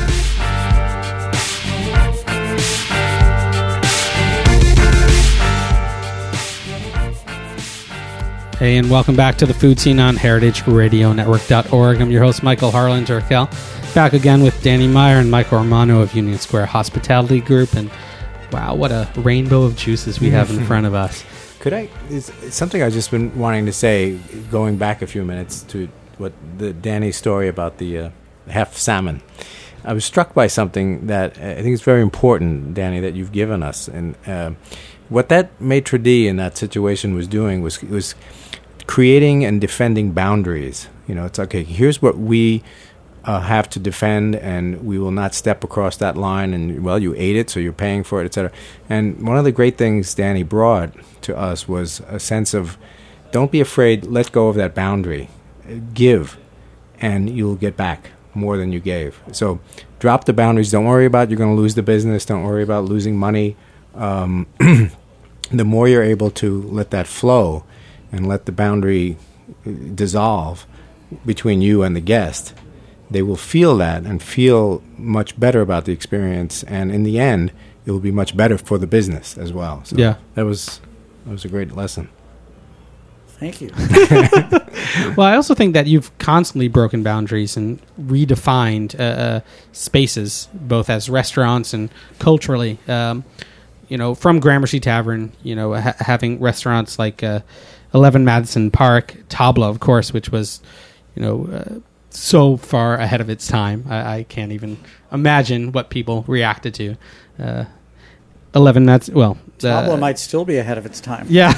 Hey, and welcome back to the Food Scene on heritage radio network dot org. I'm your host, Michael Harlan Jerkel, back again with Danny Meyer and Michael Romano of Union Square Hospitality Group. And wow, what a rainbow of juices we have in front of us. Could I, it's, it's something I've just been wanting to say, going back a few minutes to what the Danny's story about the uh, half salmon. I was struck by something that I think is very important, Danny, that you've given us. And uh, what that maitre d' in that situation was doing was was creating and defending boundaries. You know, it's okay, here's what we uh, have to defend, and we will not step across that line. And, well, you ate it, so you're paying for it, et cetera. And one of the great things Danny brought to us was a sense of, don't be afraid, let go of that boundary. Give, and you'll get back more than you gave. So drop the boundaries. Don't worry about you're going to lose the business. Don't worry about losing money. Um, the more you're able to let that flow and let the boundary dissolve between you and the guest, they will feel that and feel much better about the experience. And in the end, it will be much better for the business as well. So yeah, that was that was a great lesson. Thank you. Well, I also think that you've constantly broken boundaries and redefined uh, uh, spaces, both as restaurants and culturally. Um, you know, from Gramercy Tavern, you know, ha- having restaurants like uh, eleven Madison Park, Tabla, of course, which was, you know, uh, so far ahead of its time. I, I can't even imagine what people reacted to. Uh, eleven Madison, well... Tabla uh, might still be ahead of its time. Yeah.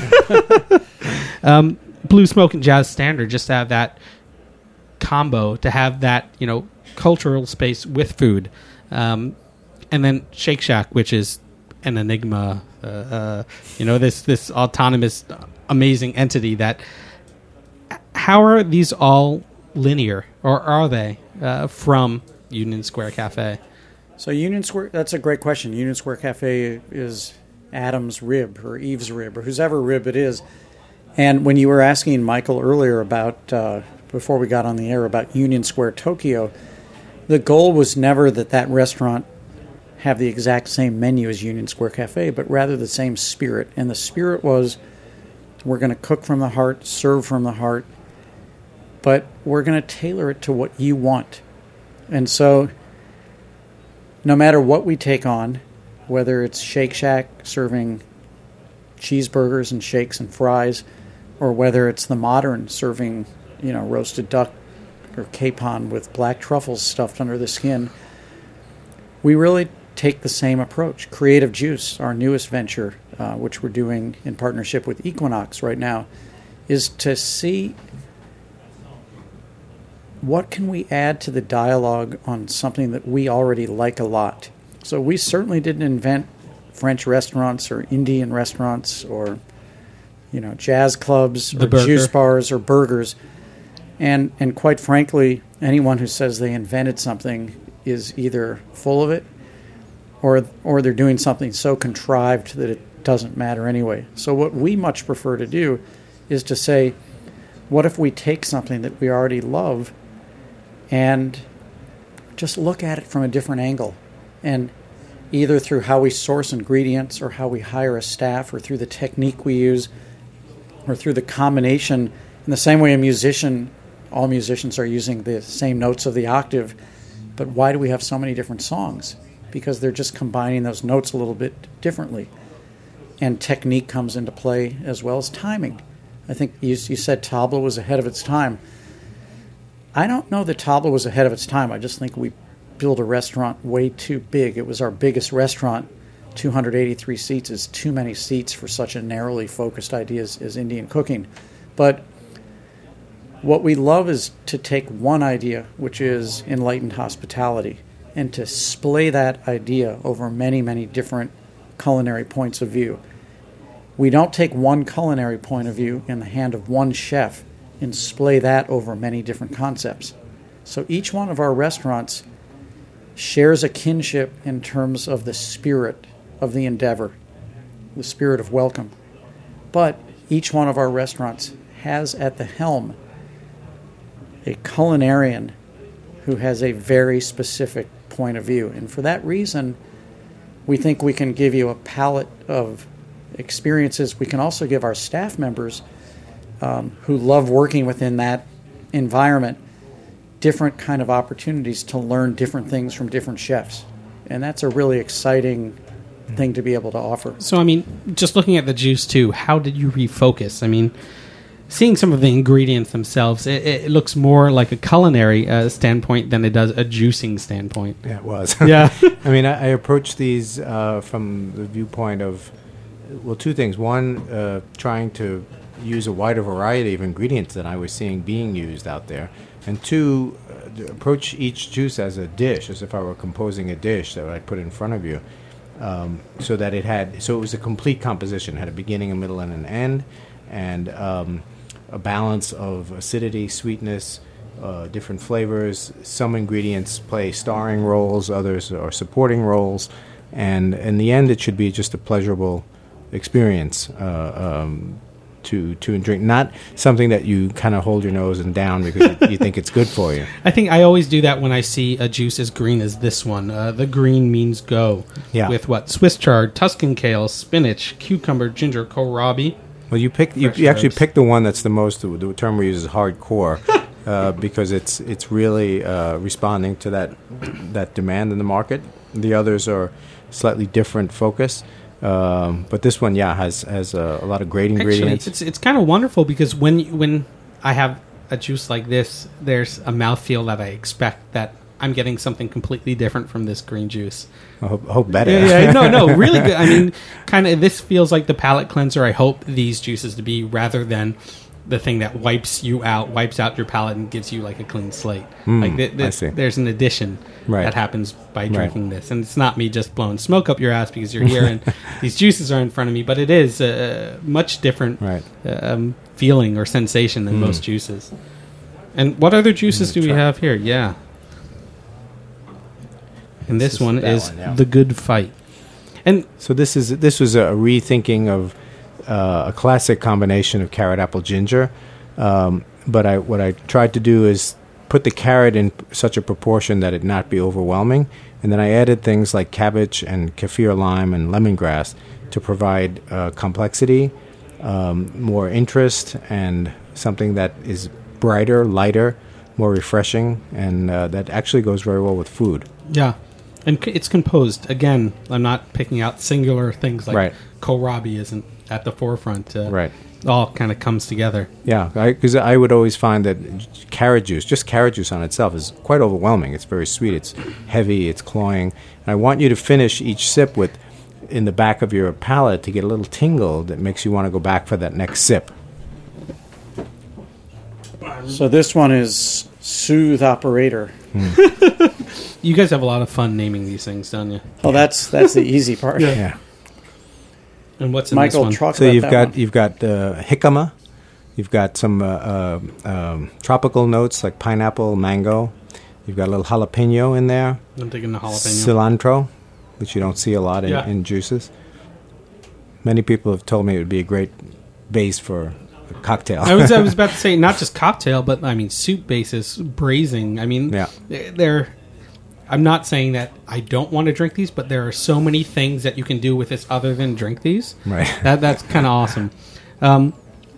um, Blue Smoke and Jazz Standard, just to have that combo, to have that, you know, cultural space with food. Um, and then Shake Shack, which is an enigma, uh, uh, you know, this, this autonomous, amazing entity that... How are these all linear, or are they, uh, from Union Square Cafe? So Union Square, that's a great question. Union Square Cafe is Adam's rib, or Eve's rib, or whosever rib it is. And when you were asking Michael earlier about, uh, before we got on the air, about Union Square Tokyo, the goal was never that that restaurant have the exact same menu as Union Square Cafe, but rather the same spirit. And the spirit was, we're going to cook from the heart, serve from the heart, but we're going to tailor it to what you want. And so no matter what we take on, whether it's Shake Shack serving cheeseburgers and shakes and fries, or whether it's the modern serving, you know, roasted duck or capon with black truffles stuffed under the skin, we really take the same approach. Creative Juice, our newest venture, uh, which we're doing in partnership with Equinox right now, is to see what can we add to the dialogue on something that we already like a lot. So we certainly didn't invent French restaurants or Indian restaurants or, you know, jazz clubs or juice bars or burgers. And and quite frankly, anyone who says they invented something is either full of it or or they're doing something so contrived that it doesn't matter anyway. So what we much prefer to do is to say, what if we take something that we already love and just look at it from a different angle, and either through how we source ingredients or how we hire a staff or through the technique we use or through the combination, in the same way a musician, all musicians are using the same notes of the octave, but why do we have so many different songs? Because they're just combining those notes a little bit differently. And technique comes into play as well as timing. I think you, you said Tabla was ahead of its time. I don't know that Tabla was ahead of its time. I just think we built a restaurant way too big. It was our biggest restaurant. two hundred eighty-three seats is too many seats for such a narrowly focused idea as, as Indian cooking. But what we love is to take one idea, which is enlightened hospitality, and to splay that idea over many, many different culinary points of view. We don't take one culinary point of view in the hand of one chef and splay that over many different concepts. So each one of our restaurants shares a kinship in terms of the spirit of the endeavor, the spirit of welcome. But each one of our restaurants has at the helm a culinarian who has a very specific point of view. And for that reason, we think we can give you a palette of experiences. We can also give our staff members um, who love working within that environment different kind of opportunities to learn different things from different chefs. And that's a really exciting thing to be able to offer. So, I mean, just looking at the juice, too, how did you refocus? I mean, seeing some of the ingredients themselves, it, it looks more like a culinary uh, standpoint than it does a juicing standpoint. Yeah, it was. Yeah. I mean, I, I approached these uh, from the viewpoint of, well, two things. One, uh, trying to use a wider variety of ingredients than I was seeing being used out there. And two, uh, to approach each juice as a dish, as if I were composing a dish that I'd put in front of you. Um, so that it had, so it was a complete composition. It had a beginning, a middle, and an end, and um, a balance of acidity, sweetness, uh, different flavors. Some ingredients play starring roles, others are supporting roles, and in the end, it should be just a pleasurable experience uh, um, to to drink, not something that you kind of hold your nose and down because you, you think it's good for you. I think I always do that when I see a juice as green as this one. Uh, the green means go. Yeah. With what? Swiss chard, Tuscan kale, spinach, cucumber, ginger, kohlrabi. Well, you picked you, Fresh you actually herbs. picked the one that's the most. The term we use is hardcore, uh, because it's it's really uh, responding to that that demand in the market. The others are slightly different focus, um, but this one, yeah, has has a, a lot of great ingredients. Actually, it's it's kind of wonderful because when you- when I have a juice like this, there's a mouthfeel that I expect that I'm getting something completely different from this green juice. I hope, hope better. Yeah, yeah, no, no, really good. I mean, kind of this feels like the palate cleanser I hope these juices to be, rather than the thing that wipes you out, wipes out your palate and gives you like a clean slate. Mm, like th- th- I see. there's an addition Right. that happens by Right. drinking this, and it's not me just blowing smoke up your ass because you're here and these juices are in front of me, but it is a much different Right. um, feeling or sensation than Mm. most juices. And what other juices Mm, do we try. have here? Yeah. And This this is one that is one, yeah. The Good Fight. And So this is this was a rethinking of uh, a classic combination of carrot, apple, ginger. Um, but I what I tried to do is put the carrot in such a proportion that it not be overwhelming, and then I added things like cabbage and kaffir lime and lemongrass to provide uh, complexity, um, more interest, and something that is brighter, lighter, more refreshing, and uh, that actually goes very well with food. yeah, and c- it's composed. Again, I'm not picking out singular things like Right. kohlrabi isn't at the forefront. Uh, Right. All kind of comes together. Yeah, because I, I would always find that j- carrot juice, just carrot juice on itself, is quite overwhelming. It's very sweet. It's heavy. It's cloying. And I want you to finish each sip with, in the back of your palate, to get a little tingle that makes you want to go back for that next sip. So this one is Soothe Operator. You guys have a lot of fun naming these things, don't you? Oh, that's that's the easy part. Yeah. And what's in Michael, this one? talk So about you've that got one. you've got uh, jicama, you've got some uh, uh, um, tropical notes like pineapple, mango. You've got a little jalapeno in there. I'm thinking the jalapeno. Cilantro, which you don't see a lot in, Yeah. in juices. Many people have told me it would be a great base for a cocktail. I was I was about to say not just cocktail, but I mean soup bases, braising. I mean, Yeah. they're. I'm not saying that I don't want to drink these, but there are so many things that you can do with this other than drink these. Right. That that's kind of awesome. Um,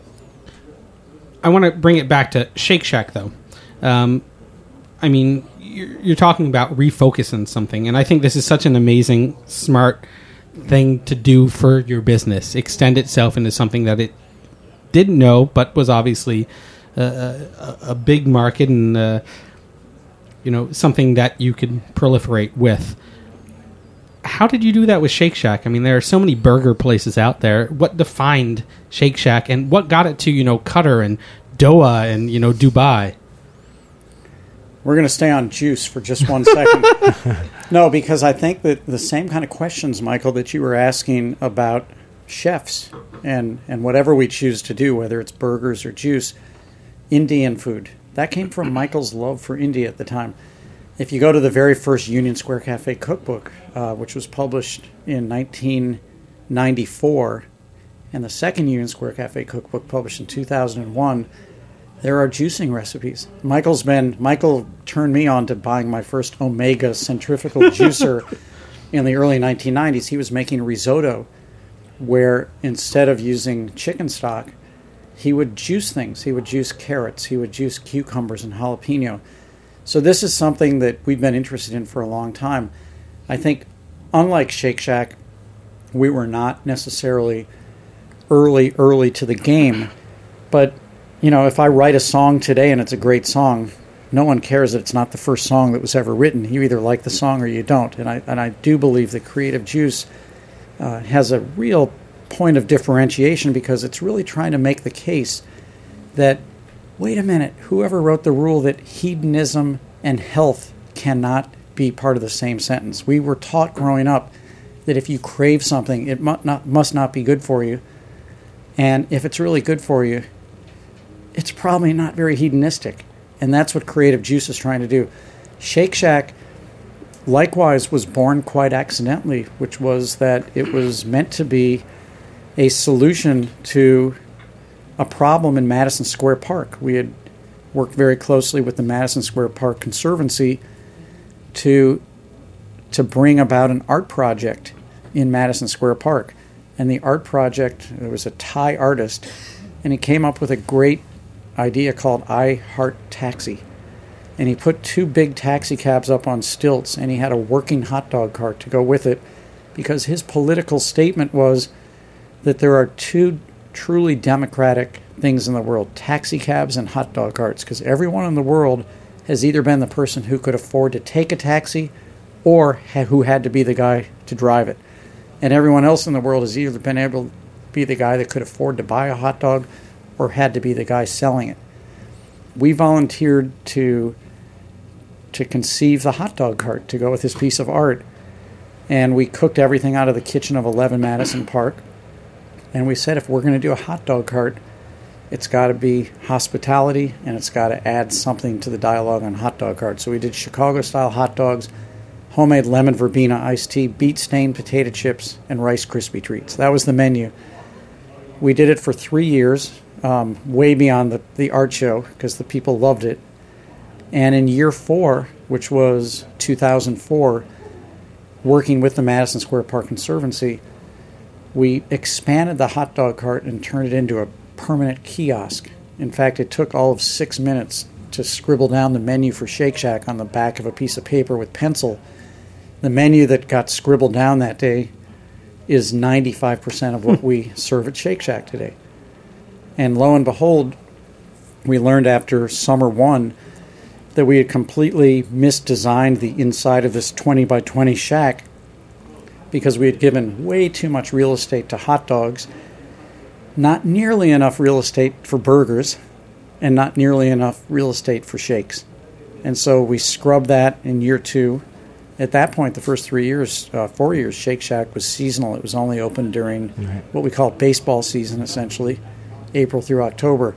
I want to bring it back to Shake Shack, though. Um, I mean, you're, you're talking about refocusing something, and I think this is such an amazing, smart thing to do for your business. Extend itself into something that it didn't know, but was obviously a, a, a big market and uh, you know something that you could proliferate with. How did you do that with Shake Shack? I mean, there are so many burger places out there. What defined Shake Shack, and what got it to, you know, Qatar and Doha and, you know, Dubai? We're going to stay on juice for just one second. No, because I think that the same kind of questions, Michael, that you were asking about chefs and, and whatever we choose to do, whether it's burgers or juice, Indian food, that came from Michael's love for India at the time. If you go to the very first Union Square Cafe cookbook, uh, which was published in nineteen ninety-four, and the second Union Square Cafe cookbook published in two thousand one, there are juicing recipes. Michael's been Michael turned me on to buying my first Omega centrifugal juicer in the early nineteen nineties. He was making risotto, where instead of using chicken stock, he would juice things. He would juice carrots. He would juice cucumbers and jalapeno. So this is something that we've been interested in for a long time. I think, unlike Shake Shack, we were not necessarily early, early to the game. But, you know, if I write a song today and it's a great song, no one cares that it's not the first song that was ever written. You either like the song or you don't. And I and I do believe that Creative Juice uh, has a real point of differentiation because it's really trying to make the case that, wait a minute, whoever wrote the rule that hedonism and health cannot be part of the same sentence? We were taught growing up that if you crave something, it must not, must not be good for you. And if it's really good for you, it's probably not very hedonistic. And that's what Creative Juice is trying to do. Shake Shack, likewise, was born quite accidentally, which was that it was meant to be a solution to a problem in Madison Square Park. We had worked very closely with the Madison Square Park Conservancy to to bring about an art project in Madison Square Park. And the art project, there was a Thai artist, and he came up with a great idea called I Heart Taxi. And he put two big taxi cabs up on stilts, and he had a working hot dog cart to go with it, because his political statement was that there are two truly democratic things in the world, taxi cabs and hot dog carts, because everyone in the world has either been the person who could afford to take a taxi or ha- who had to be the guy to drive it. And everyone else in the world has either been able to be the guy that could afford to buy a hot dog or had to be the guy selling it. We volunteered to to conceive the hot dog cart to go with this piece of art. And we cooked everything out of the kitchen of eleven Madison Park. And we said, if we're going to do a hot dog cart, it's got to be hospitality, and it's got to add something to the dialogue on hot dog cart. So we did Chicago-style hot dogs, homemade lemon verbena iced tea, beet-stained potato chips, and Rice Krispie treats. That was the menu. We did it for three years, um, way beyond the, the art show, because the people loved it. And in year four, which was two thousand four, working with the Madison Square Park Conservancy, we expanded the hot dog cart and turned it into a permanent kiosk. In fact, it took all of six minutes to scribble down the menu for Shake Shack on the back of a piece of paper with pencil. The menu that got scribbled down that day is ninety-five percent of what we serve at Shake Shack today. And lo and behold, we learned after summer one that we had completely misdesigned the inside of this twenty by twenty shack because we had given way too much real estate to hot dogs, not nearly enough real estate for burgers, and not nearly enough real estate for shakes. And so we scrubbed that in year two. At that point, the first three years, uh, four years, Shake Shack was seasonal. It was only open during right. what we call baseball season, essentially, April through October.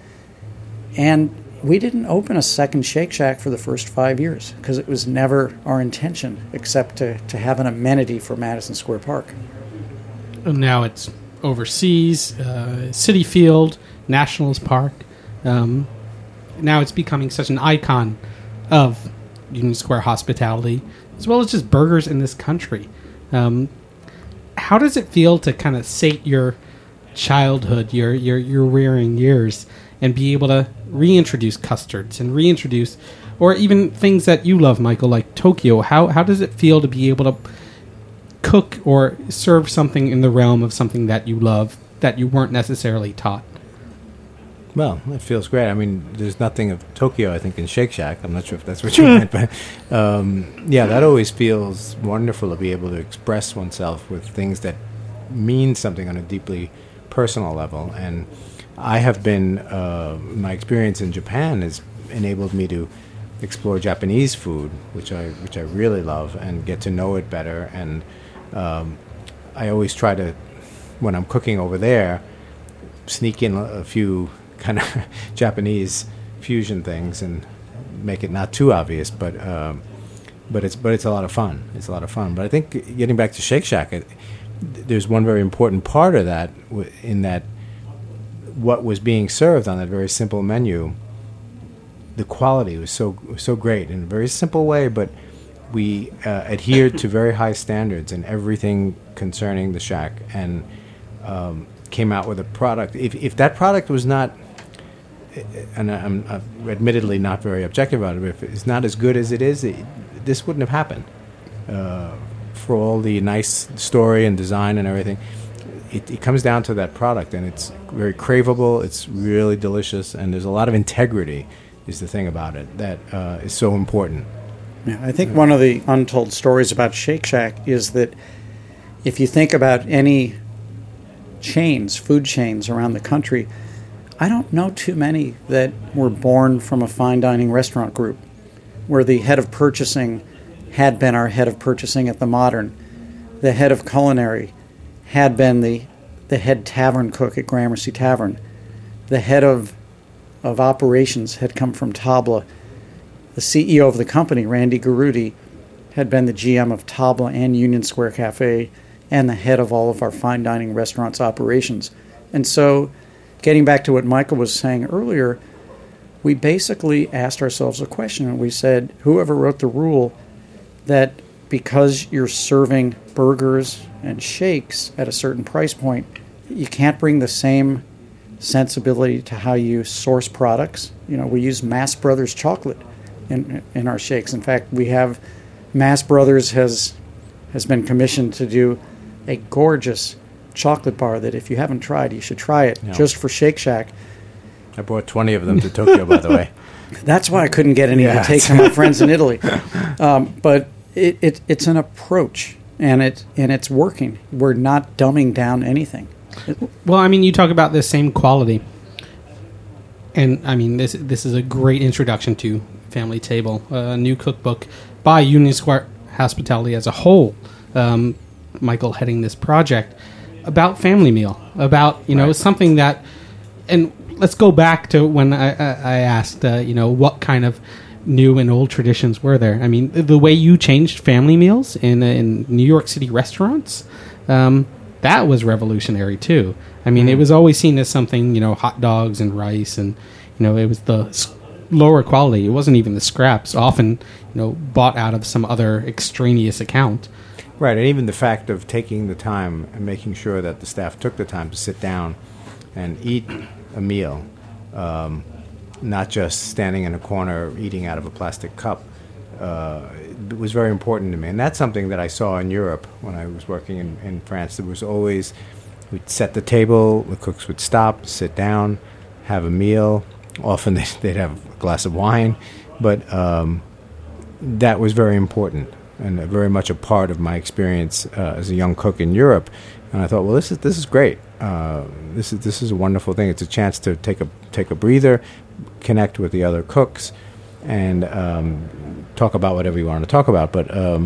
And we didn't open a second Shake Shack for the first five years because it was never our intention except to, to have an amenity for Madison Square Park. And now it's overseas, uh, Citi Field, Nationals Park. Um, now it's becoming such an icon of Union Square hospitality, as well as just burgers in this country. Um, how does it feel to kind of sate your childhood, your, your, your rearing years, and be able to reintroduce custards and reintroduce, or even things that you love, Michael, like Tokyo? How how does it feel to be able to cook or serve something in the realm of something that you love that you weren't necessarily taught? Well, it feels great. I mean, there's nothing of Tokyo, I think, in Shake Shack. I'm not sure if that's what you meant, but um, yeah, that always feels wonderful to be able to express oneself with things that mean something on a deeply personal level. And I have been, uh, my experience in Japan has enabled me to explore Japanese food, which I which I really love, and get to know it better. And um, I always try to, when I'm cooking over there, sneak in a, a few kind of Japanese fusion things and make it not too obvious, but um, but it's but it's a lot of fun. It's a lot of fun. But I think getting back to Shake Shack, it, there's one very important part of that w- in that what was being served on that very simple menu, the quality was so so great in a very simple way, but we uh, adhered to very high standards in everything concerning the shack, and um, came out with a product. If if that product was not, and I'm, I'm admittedly not very objective about it, but if it's not as good as it is, it, this wouldn't have happened. Uh, for all the nice story and design and everything, it, it comes down to that product, and it's very craveable, it's really delicious, and there's a lot of integrity is the thing about it that uh, is so important. Yeah, I think one of the untold stories about Shake Shack is that if you think about any chains, food chains around the country, I don't know too many that were born from a fine dining restaurant group where the head of purchasing had been our head of purchasing at the Modern. The head of culinary had been the, the head tavern cook at Gramercy Tavern. The head of of operations had come from Tabla. The C E O of the company, Randy Garudi, had been the G M of Tabla and Union Square Cafe and the head of all of our fine dining restaurants operations. And so, getting back to what Michael was saying earlier, we basically asked ourselves a question, and we said, whoever wrote the rule that because you're serving burgers and shakes at a certain price point, you can't bring the same sensibility to how you source products. You know, we use Mass Brothers chocolate in in our shakes. In fact, we have Mass Brothers has has been commissioned to do a gorgeous chocolate bar that if you haven't tried, you should try it, Yeah. just for Shake Shack. I brought twenty of them to Tokyo, by the way. That's why I couldn't get any Yeah. to take to my friends in Italy. Um, but it, it it's an approach, and it and it's working. We're not dumbing down anything. Well, I mean, you talk about the same quality, and I mean, this this is a great introduction to Family Table, a new cookbook by Union Square Hospitality as a whole. Um, Michael heading this project about family meal, about you know Right. something that, and let's go back to when I, I, I asked, uh, you know, what kind of new and old traditions were there? I mean, the way you changed family meals in in New York City restaurants. Um, That was revolutionary too. I mean, it was always seen as something, you know, hot dogs and rice, and you know, it was the s- lower quality. It wasn't even the scraps, often, you know, bought out of some other extraneous account. Right, and even the fact of taking the time and making sure that the staff took the time to sit down and eat a meal, um, not just standing in a corner eating out of a plastic cup, uh, it was very important to me. And that's something that I saw in Europe when I was working in, in France. There was always, we'd set the table, the cooks would stop, sit down, have a meal. Often they'd, they'd have a glass of wine, but um, that was very important and uh, very much a part of my experience uh, as a young cook in Europe. And I thought, well, this is this is great. Uh, this is this is a wonderful thing. It's a chance to take a take a breather, connect with the other cooks, and um, talk about whatever you want to talk about. But um,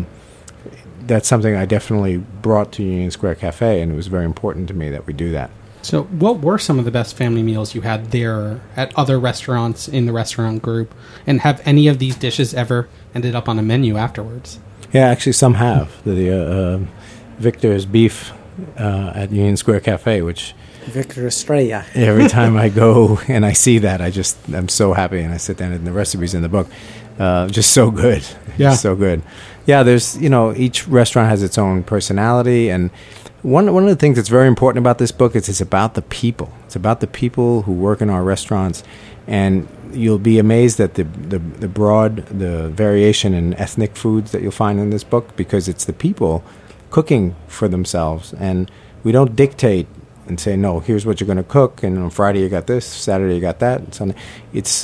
that's something I definitely brought to Union Square Cafe, and it was very important to me that we do that. So, what were some of the best family meals you had there at other restaurants in the restaurant group? And have any of these dishes ever ended up on a menu afterwards? Yeah, actually, some have. The, the uh, uh, Victor's beef uh, at Union Square Cafe, which Victor Estrella. every time I go and I see that, I just I'm so happy, and I sit down and the recipe's in the book. Uh, just so good, Yeah. so good. Yeah, there's you know each restaurant has its own personality, and one one of the things that's very important about this book is it's about the people. It's about the people who work in our restaurants, and you'll be amazed at the the, the broad the variation in ethnic foods that you'll find in this book, because it's the people cooking for themselves, and we don't dictate and say, no, here's what you're going to cook, and on Friday you got this, Saturday you got that, and Sunday. It's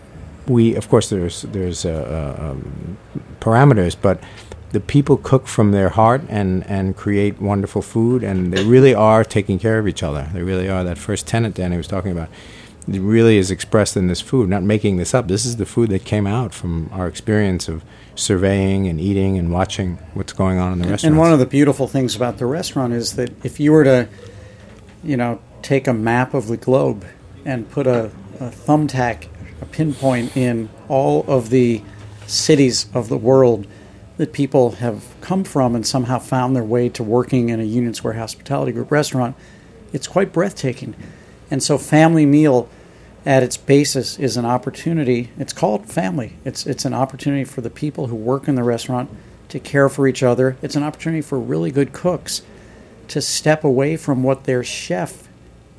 we of course there's there's uh, uh, um, parameters, but the people cook from their heart and and create wonderful food, and they really are taking care of each other. They really are. That first tenet Danny was talking about, it really is expressed in this food. Not making this up. This is the food that came out from our experience of surveying and eating and watching what's going on in the restaurant. And one of the beautiful things about the restaurant is that if you were to, you know, take a map of the globe and put a, a thumbtack, a pinpoint in all of the cities of the world that people have come from and somehow found their way to working in a Union Square Hospitality Group restaurant, it's quite breathtaking. And so family meal at its basis is an opportunity. It's called family. It's it's an opportunity for the people who work in the restaurant to care for each other. It's an opportunity for really good cooks to step away from what their chef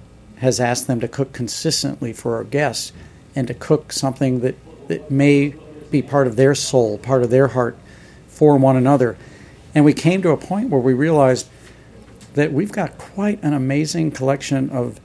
has asked them to cook consistently for our guests and to cook something that, that may be part of their soul, part of their heart for one another. And we came to a point where we realized that we've got quite an amazing collection of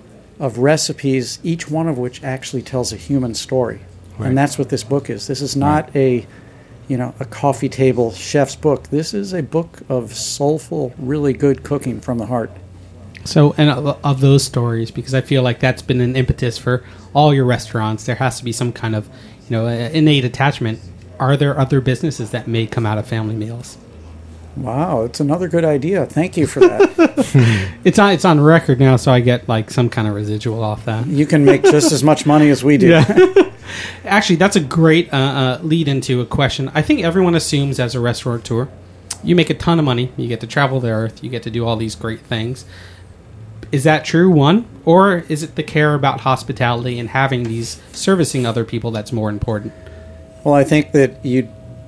of recipes, each one of which actually tells a human story. Right. And that's what this book is. This is not right. a, you know, a coffee table chef's book. This is a book of soulful, really good cooking from the heart. So, and of, of those stories, because I feel like that's been an impetus for all your restaurants, there has to be some kind of, you know, innate attachment. Are there other businesses that may come out of family meals? Wow, it's another good idea. Thank you for that. it's on it's on record now, so I get like some kind of residual off that. You can make just as much money as we do. Yeah. Actually, that's a great uh, uh, lead into a question. I think everyone assumes as a restaurateur, you make a ton of money, you get to travel the earth, you get to do all these great things. Is that true, one? Or is it the care about hospitality and having these servicing other people that's more important? Well, I think that you,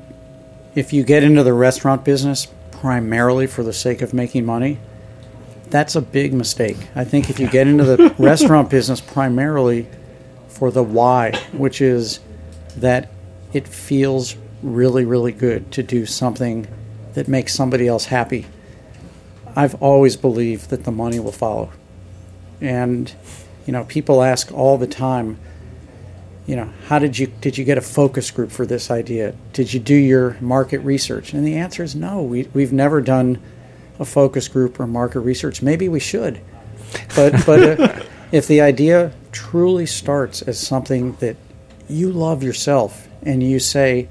if you get into the restaurant business primarily for the sake of making money, that's a big mistake. I think if you get into the restaurant business primarily for the why, which is that it feels really, really good to do something that makes somebody else happy, I've always believed that the money will follow. And, you know, people ask all the time, you know, how did you did you get a focus group for this idea? Did you do your market research? And the answer is no. We we've never done a focus group or market research. Maybe we should, but but uh, if the idea truly starts as something that you love yourself and you say,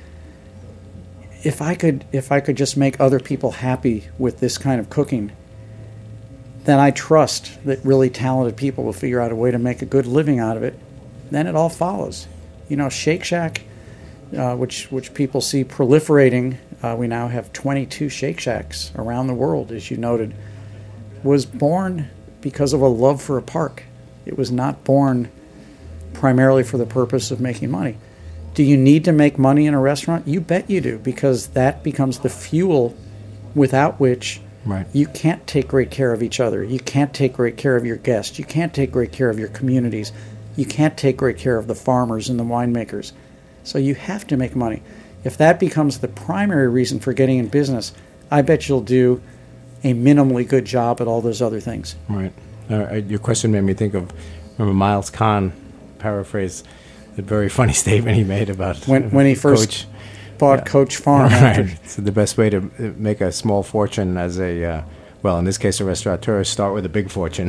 if I could if I could just make other people happy with this kind of cooking, then I trust that really talented people will figure out a way to make a good living out of it. Then it all follows. You know, Shake Shack, uh, which which people see proliferating, uh, we now have twenty-two Shake Shacks around the world, as you noted, was born because of a love for a park. It was not born primarily for the purpose of making money. Do you need to make money in a restaurant? You bet you do, because that becomes the fuel without which right. you can't take great care of each other. You can't take great care of your guests. You can't take great care of your communities. You can't take great care of the farmers and the winemakers. So you have to make money. If that becomes the primary reason for getting in business, I bet you'll do a minimally good job at all those other things. Right. Uh, your question made me think of, remember Miles Kahn, paraphrase, the very funny statement he made about when, when he first Coach. bought yeah. Coach Farm. Right. After. So the best way to make a small fortune as a, uh, well, in this case, a restaurateur, is start with a big fortune.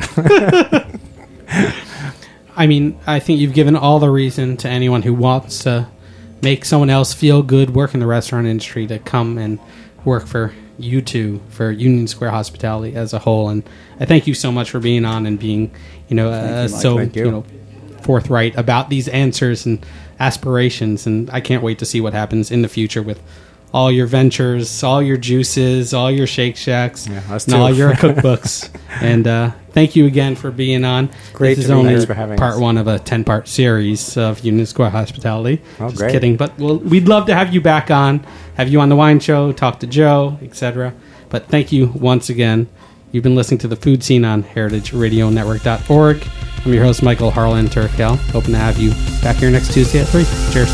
I mean, I think you've given all the reason to anyone who wants to make someone else feel good, work in the restaurant industry, to come and work for you two, for Union Square Hospitality as a whole. And I thank you so much for being on and being, you know, uh, you, so you. you know, forthright about these answers and aspirations. And I can't wait to see what happens in the future with all your ventures, all your juices, all your Shake Shacks, yeah, and all your cookbooks. And uh, thank you again for being on. Great this to is be only Thanks for having part us. one of a ten-part series of Union Square Hospitality. Oh, Just great. kidding. But we'll, we'd love to have you back on, have you on the wine show, talk to Joe, et cetera. But thank you once again. You've been listening to The Food Scene on heritage radio network dot org. I'm your host, Michael Harlan Turkel. Hoping to have you back here next Tuesday at three. Cheers.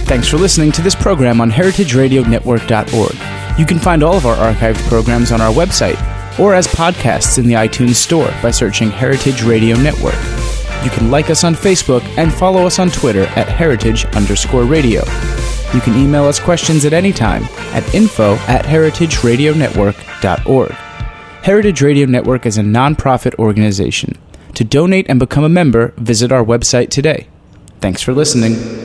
Thanks for listening to this program on heritage radio network dot org. You can find all of our archived programs on our website or as podcasts in the iTunes Store by searching Heritage Radio Network. You can like us on Facebook and follow us on Twitter at heritage underscore radio. You can email us questions at any time at info at heritage radio network dot org. Heritage Radio Network is a non-profit organization. To donate and become a member, visit our website today. Thanks for listening.